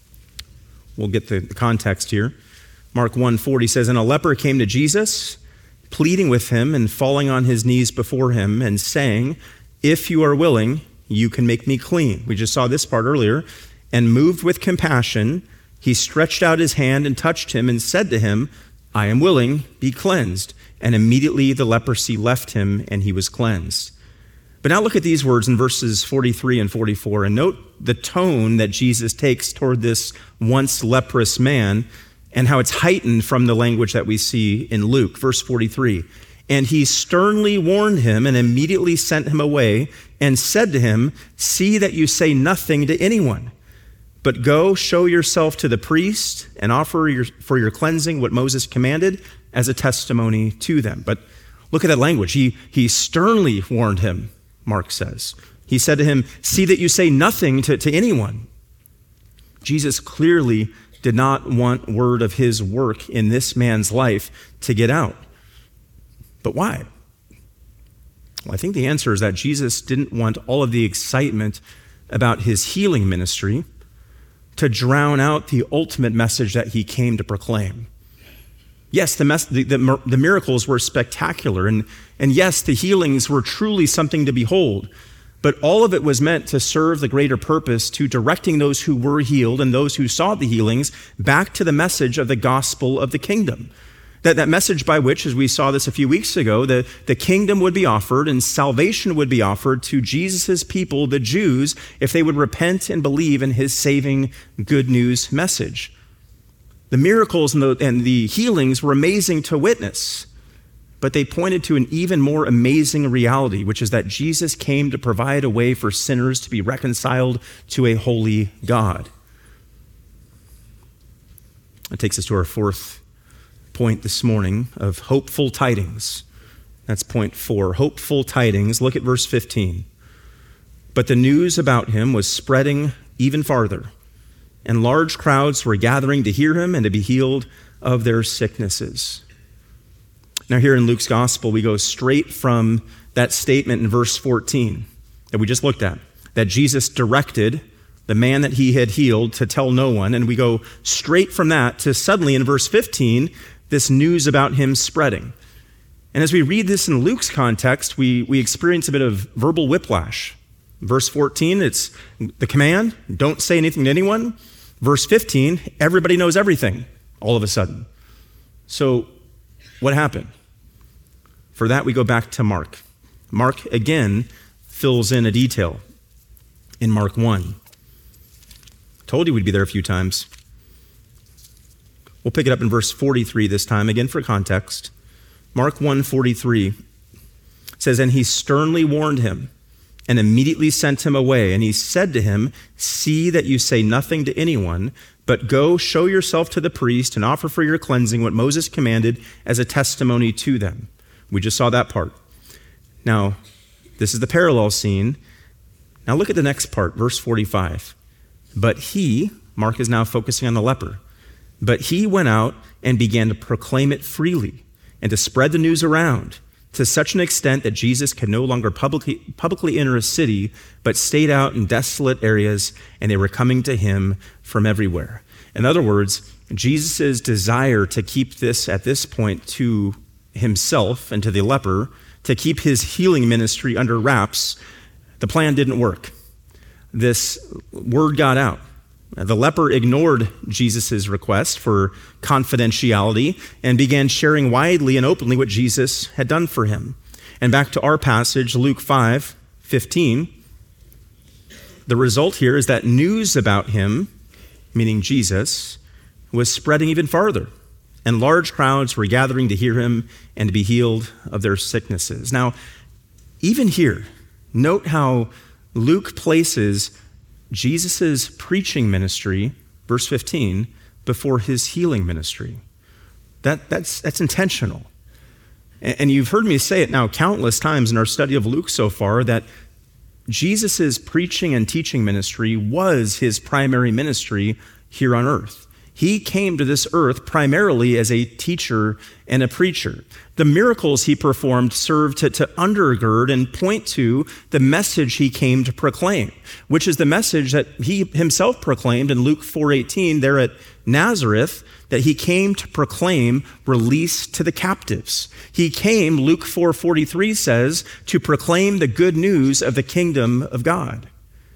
We'll get the context here. Mark one forty says, "And a leper came to Jesus, pleading with him and falling on his knees before him and saying, 'If you are willing, you can make me clean.'" We just saw this part earlier. "And moved with compassion, he stretched out his hand and touched him and said to him, 'I am willing, be cleansed.' And immediately the leprosy left him and he was cleansed." But now look at these words in verses forty-three and forty-four and note the tone that Jesus takes toward this once leprous man and how it's heightened from the language that we see in Luke. Verse forty-three, "And he sternly warned him and immediately sent him away and said to him, 'See that you say nothing to anyone, but go show yourself to the priest and offer your, for your cleansing what Moses commanded as a testimony to them.'" But look at that language. He, he sternly warned him, Mark says. He said to him, "See that you say nothing to, to anyone." Jesus clearly did not want word of his work in this man's life to get out. But why? Well, I think the answer is that Jesus didn't want all of the excitement about his healing ministry to drown out the ultimate message that he came to proclaim. Yes, the, mes- the, the, the miracles were spectacular, and, and yes, the healings were truly something to behold, but all of it was meant to serve the greater purpose to directing those who were healed and those who saw the healings back to the message of the gospel of the kingdom. That, that message by which, as we saw this a few weeks ago, the, the kingdom would be offered and salvation would be offered to Jesus' people, the Jews, if they would repent and believe in his saving good news message. The miracles and the, and the healings were amazing to witness, but they pointed to an even more amazing reality, which is that Jesus came to provide a way for sinners to be reconciled to a holy God. That takes us to our fourth point this morning of hopeful tidings. That's point four, hopeful tidings. Look at verse fifteen. "But the news about him was spreading even farther, and large crowds were gathering to hear him and to be healed of their sicknesses." Now here in Luke's gospel, we go straight from that statement in verse fourteen that we just looked at, that Jesus directed the man that he had healed to tell no one, and we go straight from that to suddenly in verse fifteen, this news about him spreading. And as we read this in Luke's context, we, we experience a bit of verbal whiplash. Verse fourteen, it's the command, don't say anything to anyone. Verse fifteen, everybody knows everything all of a sudden. So what happened? For that, we go back to Mark. Mark, again, fills in a detail in Mark one. Told you we'd be there a few times. We'll pick it up in verse forty-three this time, again for context. Mark one forty-three says, "And he sternly warned him and immediately sent him away. And he said to him, 'See that you say nothing to anyone, but go show yourself to the priest and offer for your cleansing what Moses commanded as a testimony to them.'" We just saw that part. Now, this is the parallel scene. Now look at the next part, verse forty-five. "But he," Mark is now focusing on the leper, "but he went out and began to proclaim it freely and to spread the news around to such an extent that Jesus could no longer publicly, publicly enter a city, but stayed out in desolate areas, and they were coming to him from everywhere." In other words, Jesus' desire to keep this at this point to himself and to the leper, to keep his healing ministry under wraps, the plan didn't work. this word got out. The leper ignored Jesus' request for confidentiality and began sharing widely and openly what Jesus had done for him. And back to our passage, Luke five fifteen. The result here is that news about him, meaning Jesus, was spreading even farther, and large crowds were gathering to hear him and to be healed of their sicknesses. Now, even here, note how Luke places Jesus' preaching ministry, verse fifteen, before his healing ministry. That, that's, that's intentional. And you've heard me say it now countless times in our study of Luke so far that Jesus' preaching and teaching ministry was his primary ministry here on earth. He came to this earth primarily as a teacher and a preacher. The miracles he performed served to, to undergird and point to the message he came to proclaim, which is the message that he himself proclaimed in Luke four eighteen there at Nazareth, that he came to proclaim release to the captives. He came, Luke four forty-three says, to proclaim the good news of the kingdom of God.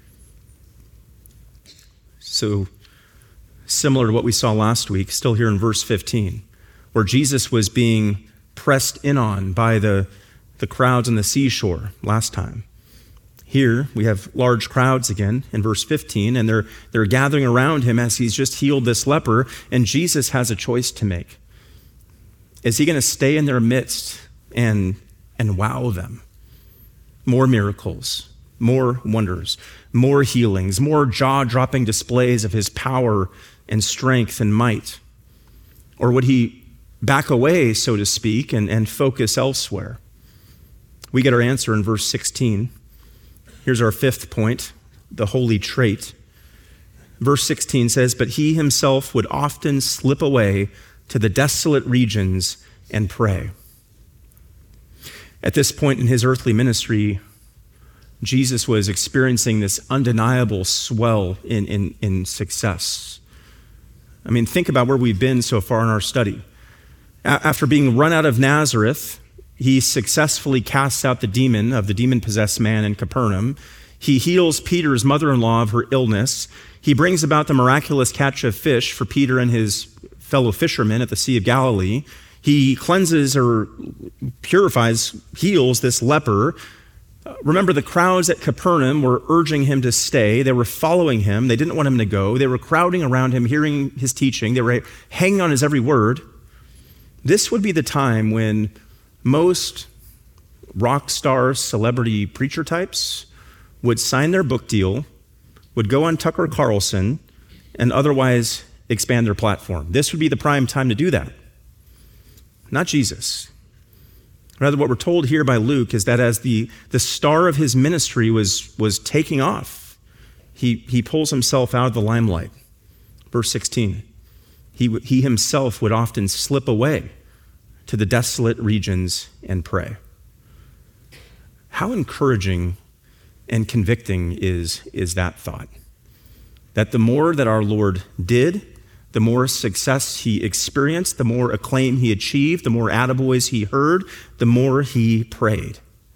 So, similar to what we saw last week, still here in verse fifteen, where Jesus was being pressed in on by the, the crowds on the seashore last time. Here we have large crowds again in verse fifteen, and they're, they're gathering around him as he's just healed this leper, and Jesus has a choice to make. Is he going to stay in their midst and, and wow them? More miracles, more wonders, more healings, more jaw-dropping displays of his power and strength and might? Or would he back away, so to speak, and, and focus elsewhere? We get our answer in verse sixteen. Here's our fifth point, the holy trait. Verse sixteen says, "But he himself would often slip away to the desolate regions and pray." At this point in his earthly ministry, Jesus was experiencing this undeniable swell in, in, in success. I mean, think about where we've been so far in our study. A- after being run out of Nazareth, he successfully casts out the demon of the demon-possessed man in Capernaum. He heals Peter's mother-in-law of her illness. He brings about the miraculous catch of fish for Peter and his fellow fishermen at the Sea of Galilee. He cleanses or purifies, heals this leper. Remember, the crowds at Capernaum were urging him to stay. They were following him. They didn't want him to go. They were crowding around him, hearing his teaching. They were hanging on his every word. This would be the time when most rock star celebrity preacher types would sign their book deal, would go on Tucker Carlson, and otherwise expand their platform. This would be the prime time to do that. Not Jesus. Rather, what we're told here by Luke is that as the, the star of his ministry was, was taking off, he, he pulls himself out of the limelight. Verse sixteen, he, he himself would often slip away to the desolate regions and pray. How encouraging and convicting is, is that thought? That the more that our Lord did, the more success he experienced, the more acclaim he achieved, the more attaboys he heard, the more he prayed.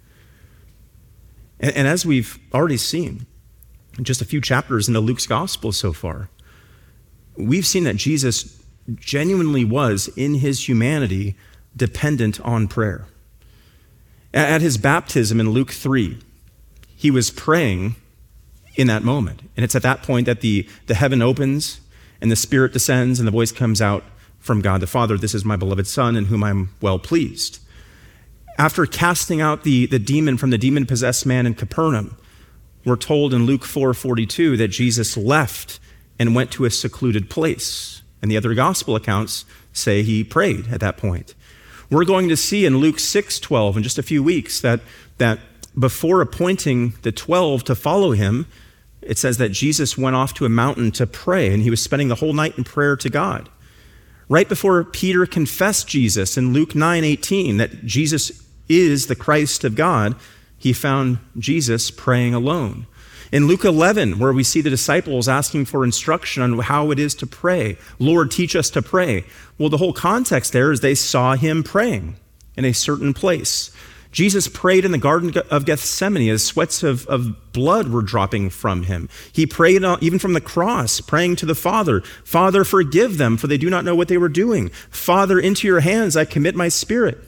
And, and as we've already seen, just a few chapters into Luke's gospel so far, we've seen that Jesus genuinely was, in his humanity, dependent on prayer. At his baptism in Luke three, he was praying in that moment. And it's at that point that the, the heaven opens and the Spirit descends and the voice comes out from God the Father, "This is my beloved Son in whom I'm well pleased." After casting out the, the demon from the demon-possessed man in Capernaum, we're told in Luke four forty-two that Jesus left and went to a secluded place. And the other gospel accounts say he prayed at that point. We're going to see in Luke six twelve in just a few weeks that, that before appointing the twelve to follow him, it says that Jesus went off to a mountain to pray, and he was spending the whole night in prayer to God. Right before Peter confessed Jesus in Luke nine eighteen, that Jesus is the Christ of God, he found Jesus praying alone. In Luke eleven, where we see the disciples asking for instruction on how it is to pray, "Lord, teach us to pray." Well, the whole context there is they saw him praying in a certain place. Jesus prayed in the Garden of Gethsemane as sweats of, of blood were dropping from him. He prayed even from the cross, praying to the Father, Father, forgive them, for they do not know what they were doing. Father, into your hands I commit my spirit.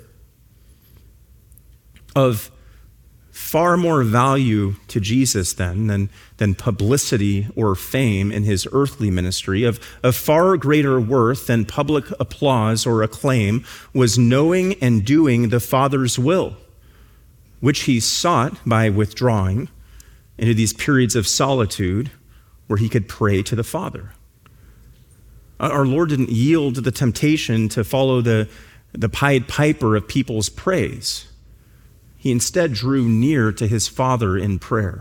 Of far more value to Jesus then than, than publicity or fame in his earthly ministry, of, of far greater worth than public applause or acclaim, was knowing and doing the Father's will, which he sought by withdrawing into these periods of solitude where he could pray to the Father. Our Lord didn't yield to the temptation to follow the, the Pied Piper of people's praise. He instead drew near to his Father in prayer.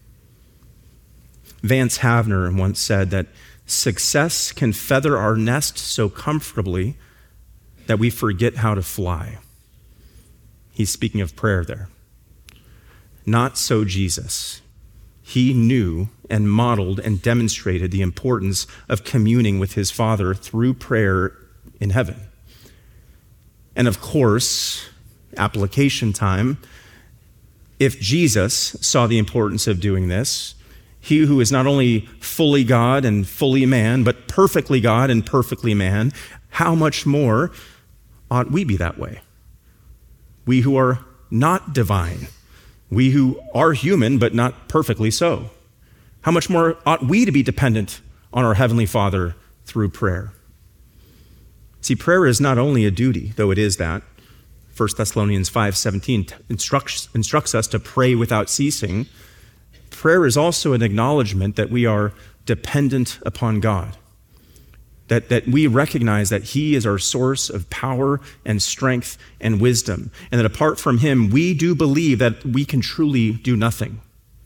Vance Havner once said that success can feather our nest so comfortably that we forget how to fly. He's speaking of prayer there. Not so Jesus. He knew and modeled and demonstrated the importance of communing with his Father through prayer in heaven. And of course, application time, if Jesus saw the importance of doing this, he who is not only fully God and fully man, but perfectly God and perfectly man, how much more ought we be that way? We who are not divine, we who are human, but not perfectly so. How much more ought we to be dependent on our Heavenly Father through prayer? See, prayer is not only a duty, though it is that. First Thessalonians five seventeen instructs, instructs us to pray without ceasing. Prayer is also an acknowledgement that we are dependent upon God, that, that we recognize that he is our source of power and strength and wisdom, and that apart from him, we do believe that we can truly do nothing.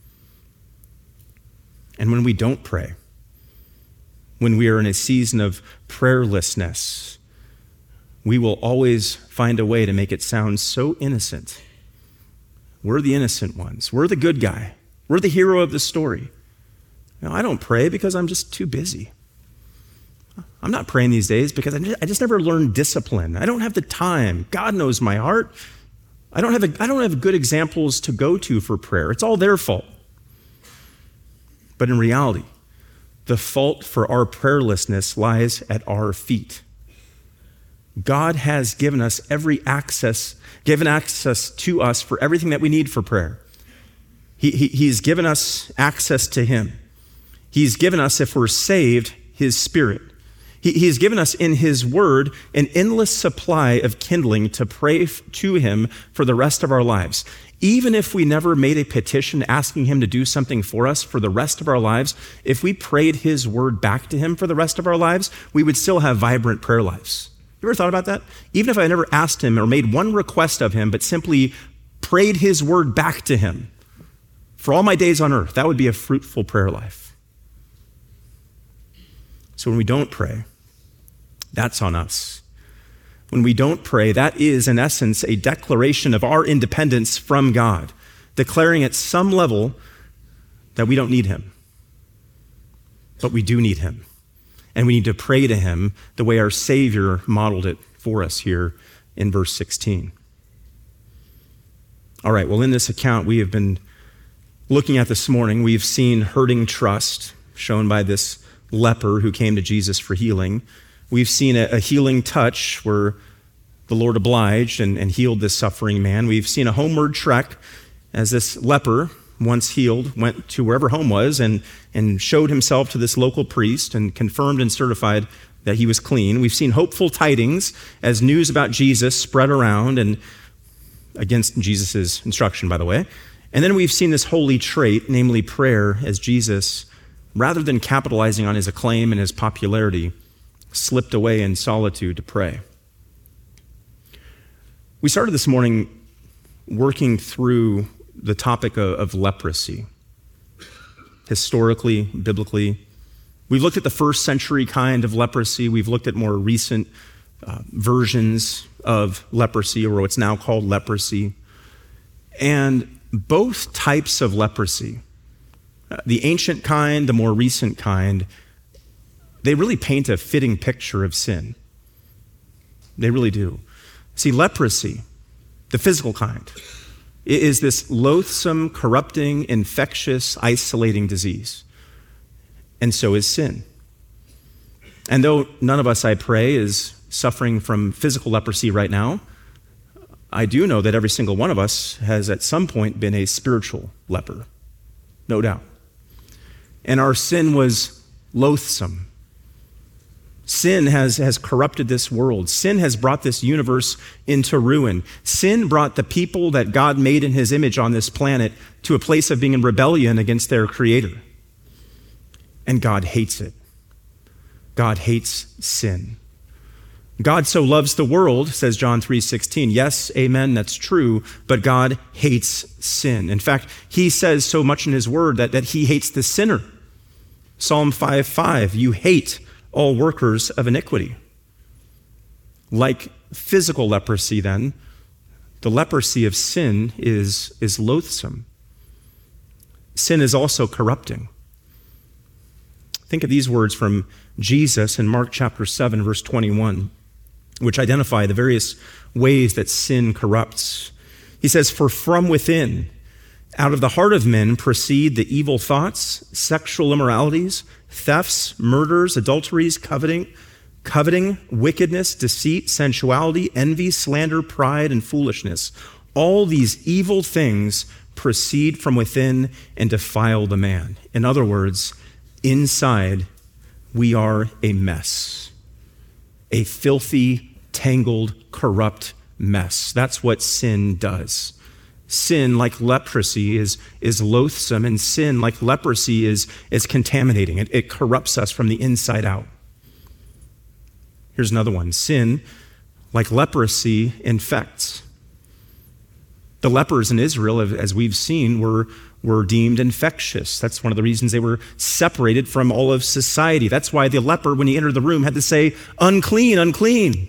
And when we don't pray, when we are in a season of prayerlessness, we will always find a way to make it sound so innocent. We're the innocent ones. We're the good guy. We're the hero of the story. Now, I don't pray because I'm just too busy. I'm not praying these days because I just, I just never learned discipline. I don't have the time. God knows my heart. I don't have a, I don't have good examples to go to for prayer. It's all their fault. But in reality, the fault for our prayerlessness lies at our feet. God has given us every access, given access to us for everything that we need for prayer. He, he, he's given us access to him. He's given us, if we're saved, his Spirit. He, he's given us in his word an endless supply of kindling to pray f- to him for the rest of our lives. Even if we never made a petition asking him to do something for us for the rest of our lives, if we prayed his word back to him for the rest of our lives, we would still have vibrant prayer lives. You ever thought about that? Even if I never asked him or made one request of him, but simply prayed his word back to him for all my days on earth, that would be a fruitful prayer life. So when we don't pray, that's on us. When we don't pray, that is, in essence, a declaration of our independence from God, declaring at some level that we don't need him. But we do need him. And we need to pray to him the way our Savior modeled it for us here in verse sixteen. All right, well, in this account we have been looking at this morning, we've seen hurting trust shown by this leper who came to Jesus for healing. We've seen a, a healing touch where the Lord obliged and, and healed this suffering man. We've seen a homeward trek as this leper, once healed, went to wherever home was and, and showed himself to this local priest and confirmed and certified that he was clean. We've seen hopeful tidings as news about Jesus spread around, and against Jesus' instruction, by the way. And then we've seen this holy trait, namely prayer, as Jesus, rather than capitalizing on his acclaim and his popularity, slipped away in solitude to pray. We started this morning working through the topic of, of leprosy, historically, biblically. We've looked at the first century kind of leprosy. We've looked at more recent uh, versions of leprosy, or what's now called leprosy. And both types of leprosy, uh, the ancient kind, the more recent kind, they really paint a fitting picture of sin. They really do. See, leprosy, the physical kind, It is this loathsome, corrupting, infectious, isolating disease. And so is sin. And though none of us, I pray, is suffering from physical leprosy right now, I do know that every single one of us has at some point been a spiritual leper, no doubt. And our sin was loathsome. Sin has, has corrupted this world. Sin has brought this universe into ruin. Sin brought the people that God made in his image on this planet to a place of being in rebellion against their creator. And God hates it. God hates sin. God so loves the world, says John three sixteen. Yes, amen, that's true, but God hates sin. In fact, he says so much in his word that, that he hates the sinner. Psalm five five, you hate all workers of iniquity. Like physical leprosy then, the leprosy of sin is, is loathsome. Sin is also corrupting. Think of these words from Jesus in Mark chapter seven, verse twenty-one, which identify the various ways that sin corrupts. He says, for from within, out of the heart of men proceed the evil thoughts, sexual immoralities, thefts, murders, adulteries, coveting, coveting, wickedness, deceit, sensuality, envy, slander, pride, and foolishness. All these evil things proceed from within and defile the man. In other words, inside, we are a mess, a filthy, tangled, corrupt mess. That's what sin does. Sin, like leprosy, is, is loathsome, and sin, like leprosy, is, is contaminating. It, it corrupts us from the inside out. Here's another one. Sin, like leprosy, infects. The lepers in Israel, as we've seen, were, were deemed infectious. That's one of the reasons they were separated from all of society. That's why the leper, when he entered the room, had to say, unclean, unclean.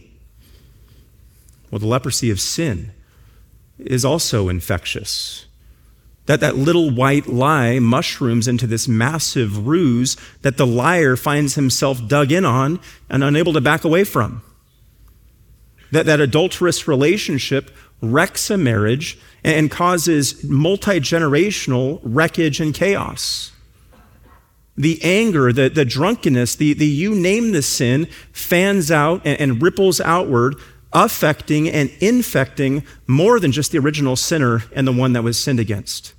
Well, the leprosy of sin is also infectious. That that little white lie mushrooms into this massive ruse that the liar finds himself dug in on and unable to back away from. That that adulterous relationship wrecks a marriage and causes multi-generational wreckage and chaos. The anger, the, the drunkenness, the, the you name the sin fans out and, and ripples outward, affecting and infecting more than just the original sinner and the one that was sinned against.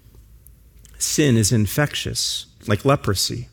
Sin is infectious, like leprosy.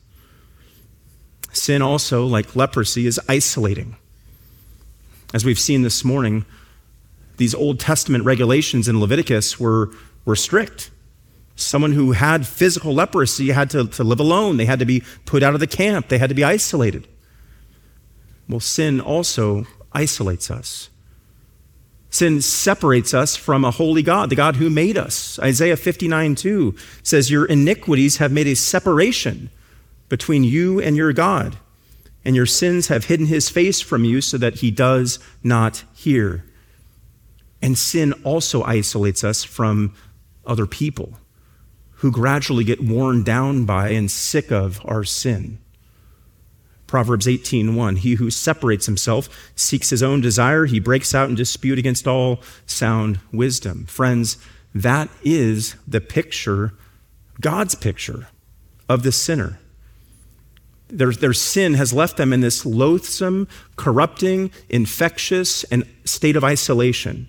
Sin also, like leprosy, is isolating. As we've seen this morning, these Old Testament regulations in Leviticus were, were strict. Someone who had physical leprosy had to, to live alone. They had to be put out of the camp. They had to be isolated. Well, sin also isolates us. Sin separates us from a holy God, the God who made us. Isaiah fifty-nine two says, your iniquities have made a separation between you and your God, and your sins have hidden his face from you so that he does not hear. And sin also isolates us from other people who gradually get worn down by and sick of our sin. Proverbs eighteen one, he who separates himself seeks his own desire. He breaks out in dispute against all sound wisdom. Friends, that is the picture, God's picture of the sinner. Their, their sin has left them in this loathsome, corrupting, infectious, and state of isolation.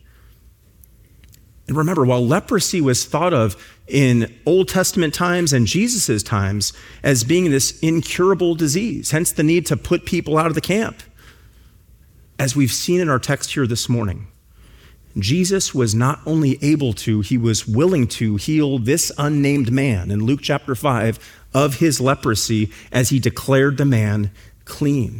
And remember, while leprosy was thought of in Old Testament times and Jesus' times as being this incurable disease, hence the need to put people out of the camp, as we've seen in our text here this morning, Jesus was not only able to, he was willing to heal this unnamed man in Luke chapter five of his leprosy as he declared the man clean.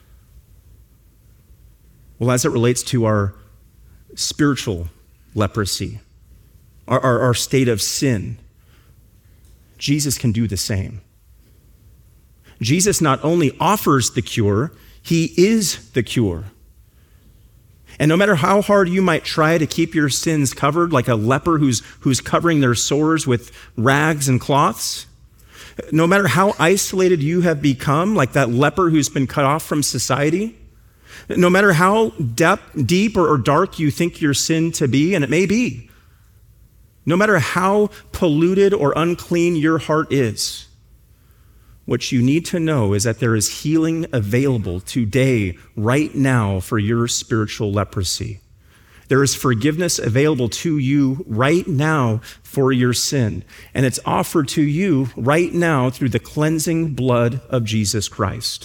Well, as it relates to our spiritual leprosy, our, our, our state of sin, Jesus can do the same. Jesus not only offers the cure, he is the cure. And no matter how hard you might try to keep your sins covered, like a leper who's, who's covering their sores with rags and cloths, no matter how isolated you have become, like that leper who's been cut off from society, no matter how depth, deep or, or dark you think your sin to be, and it may be, No matter how polluted or unclean your heart is, what you need to know is that there is healing available today, right now, for your spiritual leprosy. There is forgiveness available to you right now for your sin, and it's offered to you right now through the cleansing blood of Jesus Christ.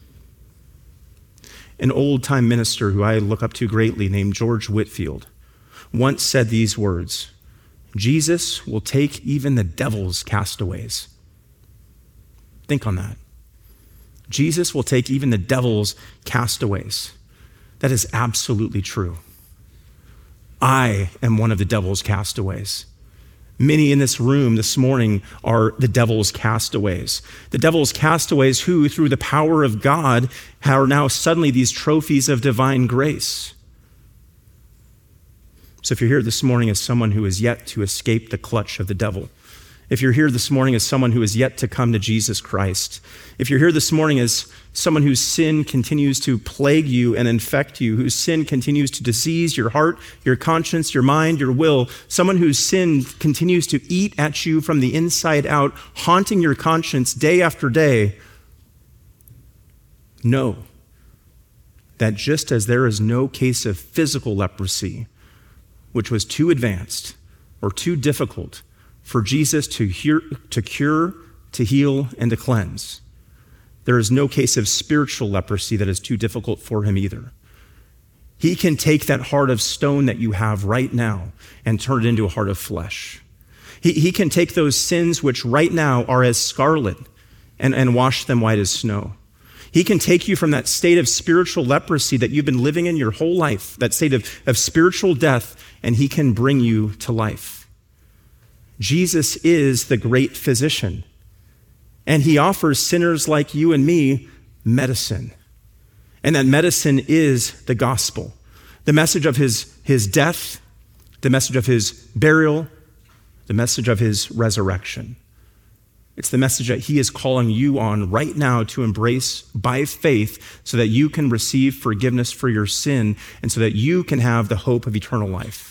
An old-time minister who I look up to greatly named George Whitefield once said these words, "Jesus will take even the devil's castaways." Think on that. Jesus will take even the devil's castaways. That is absolutely true. I am one of the devil's castaways. Many in this room this morning are the devil's castaways. The devil's castaways who, through the power of God, are now suddenly these trophies of divine grace. So if you're here this morning as someone who is yet to escape the clutch of the devil, if you're here this morning as someone who is yet to come to Jesus Christ, if you're here this morning as someone whose sin continues to plague you and infect you, whose sin continues to disease your heart, your conscience, your mind, your will, someone whose sin continues to eat at you from the inside out, haunting your conscience day after day, know that just as there is no case of physical leprosy, which was too advanced or too difficult for Jesus to, hear, to cure, to heal, and to cleanse, there is no case of spiritual leprosy that is too difficult for him either. He can take that heart of stone that you have right now and turn it into a heart of flesh. He, he can take those sins which right now are as scarlet and, and wash them white as snow. He can take you from that state of spiritual leprosy that you've been living in your whole life, that state of, of spiritual death, and he can bring you to life. Jesus is the great physician, and he offers sinners like you and me medicine. And that medicine is the gospel, the message of his, his death, the message of his burial, the message of his resurrection. It's the message that he is calling you on right now to embrace by faith so that you can receive forgiveness for your sin and so that you can have the hope of eternal life.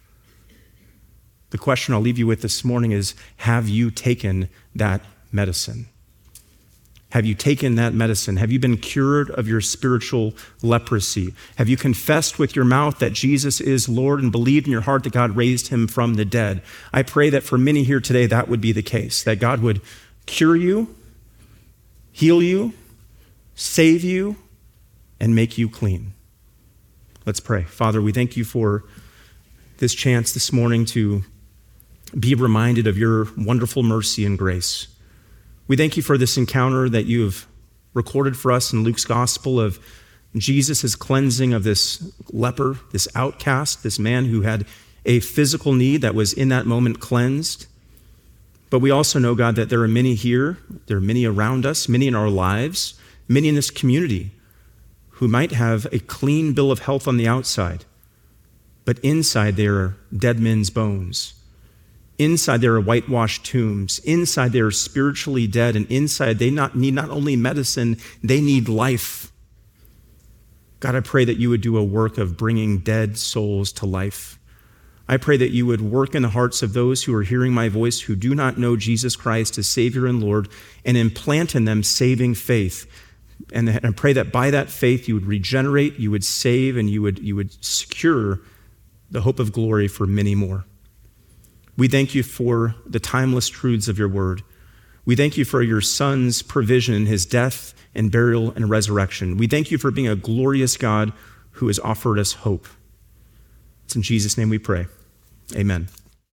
The question I'll leave you with this morning is, have you taken that medicine? Have you taken that medicine? Have you been cured of your spiritual leprosy? Have you confessed with your mouth that Jesus is Lord and believed in your heart that God raised him from the dead? I pray that for many here today, that would be the case, that God would cure you, heal you, save you, and make you clean. Let's pray. Father, we thank you for this chance this morning to be reminded of your wonderful mercy and grace. We thank you for this encounter that you have recorded for us in Luke's gospel of Jesus' cleansing of this leper, this outcast, this man who had a physical need that was in that moment cleansed. But we also know, God, that there are many here, there are many around us, many in our lives, many in this community who might have a clean bill of health on the outside, but inside they are dead men's bones. Inside there are whitewashed tombs. Inside they are spiritually dead, and inside they not need not only medicine, they need life. God, I pray that you would do a work of bringing dead souls to life. I pray that you would work in the hearts of those who are hearing my voice who do not know Jesus Christ as Savior and Lord, and implant in them saving faith. And I pray that by that faith you would regenerate, you would save, and you would, you would secure the hope of glory for many more. We thank you for the timeless truths of your word. We thank you for your Son's provision, his death and burial and resurrection. We thank you for being a glorious God who has offered us hope. It's in Jesus' name we pray. Amen.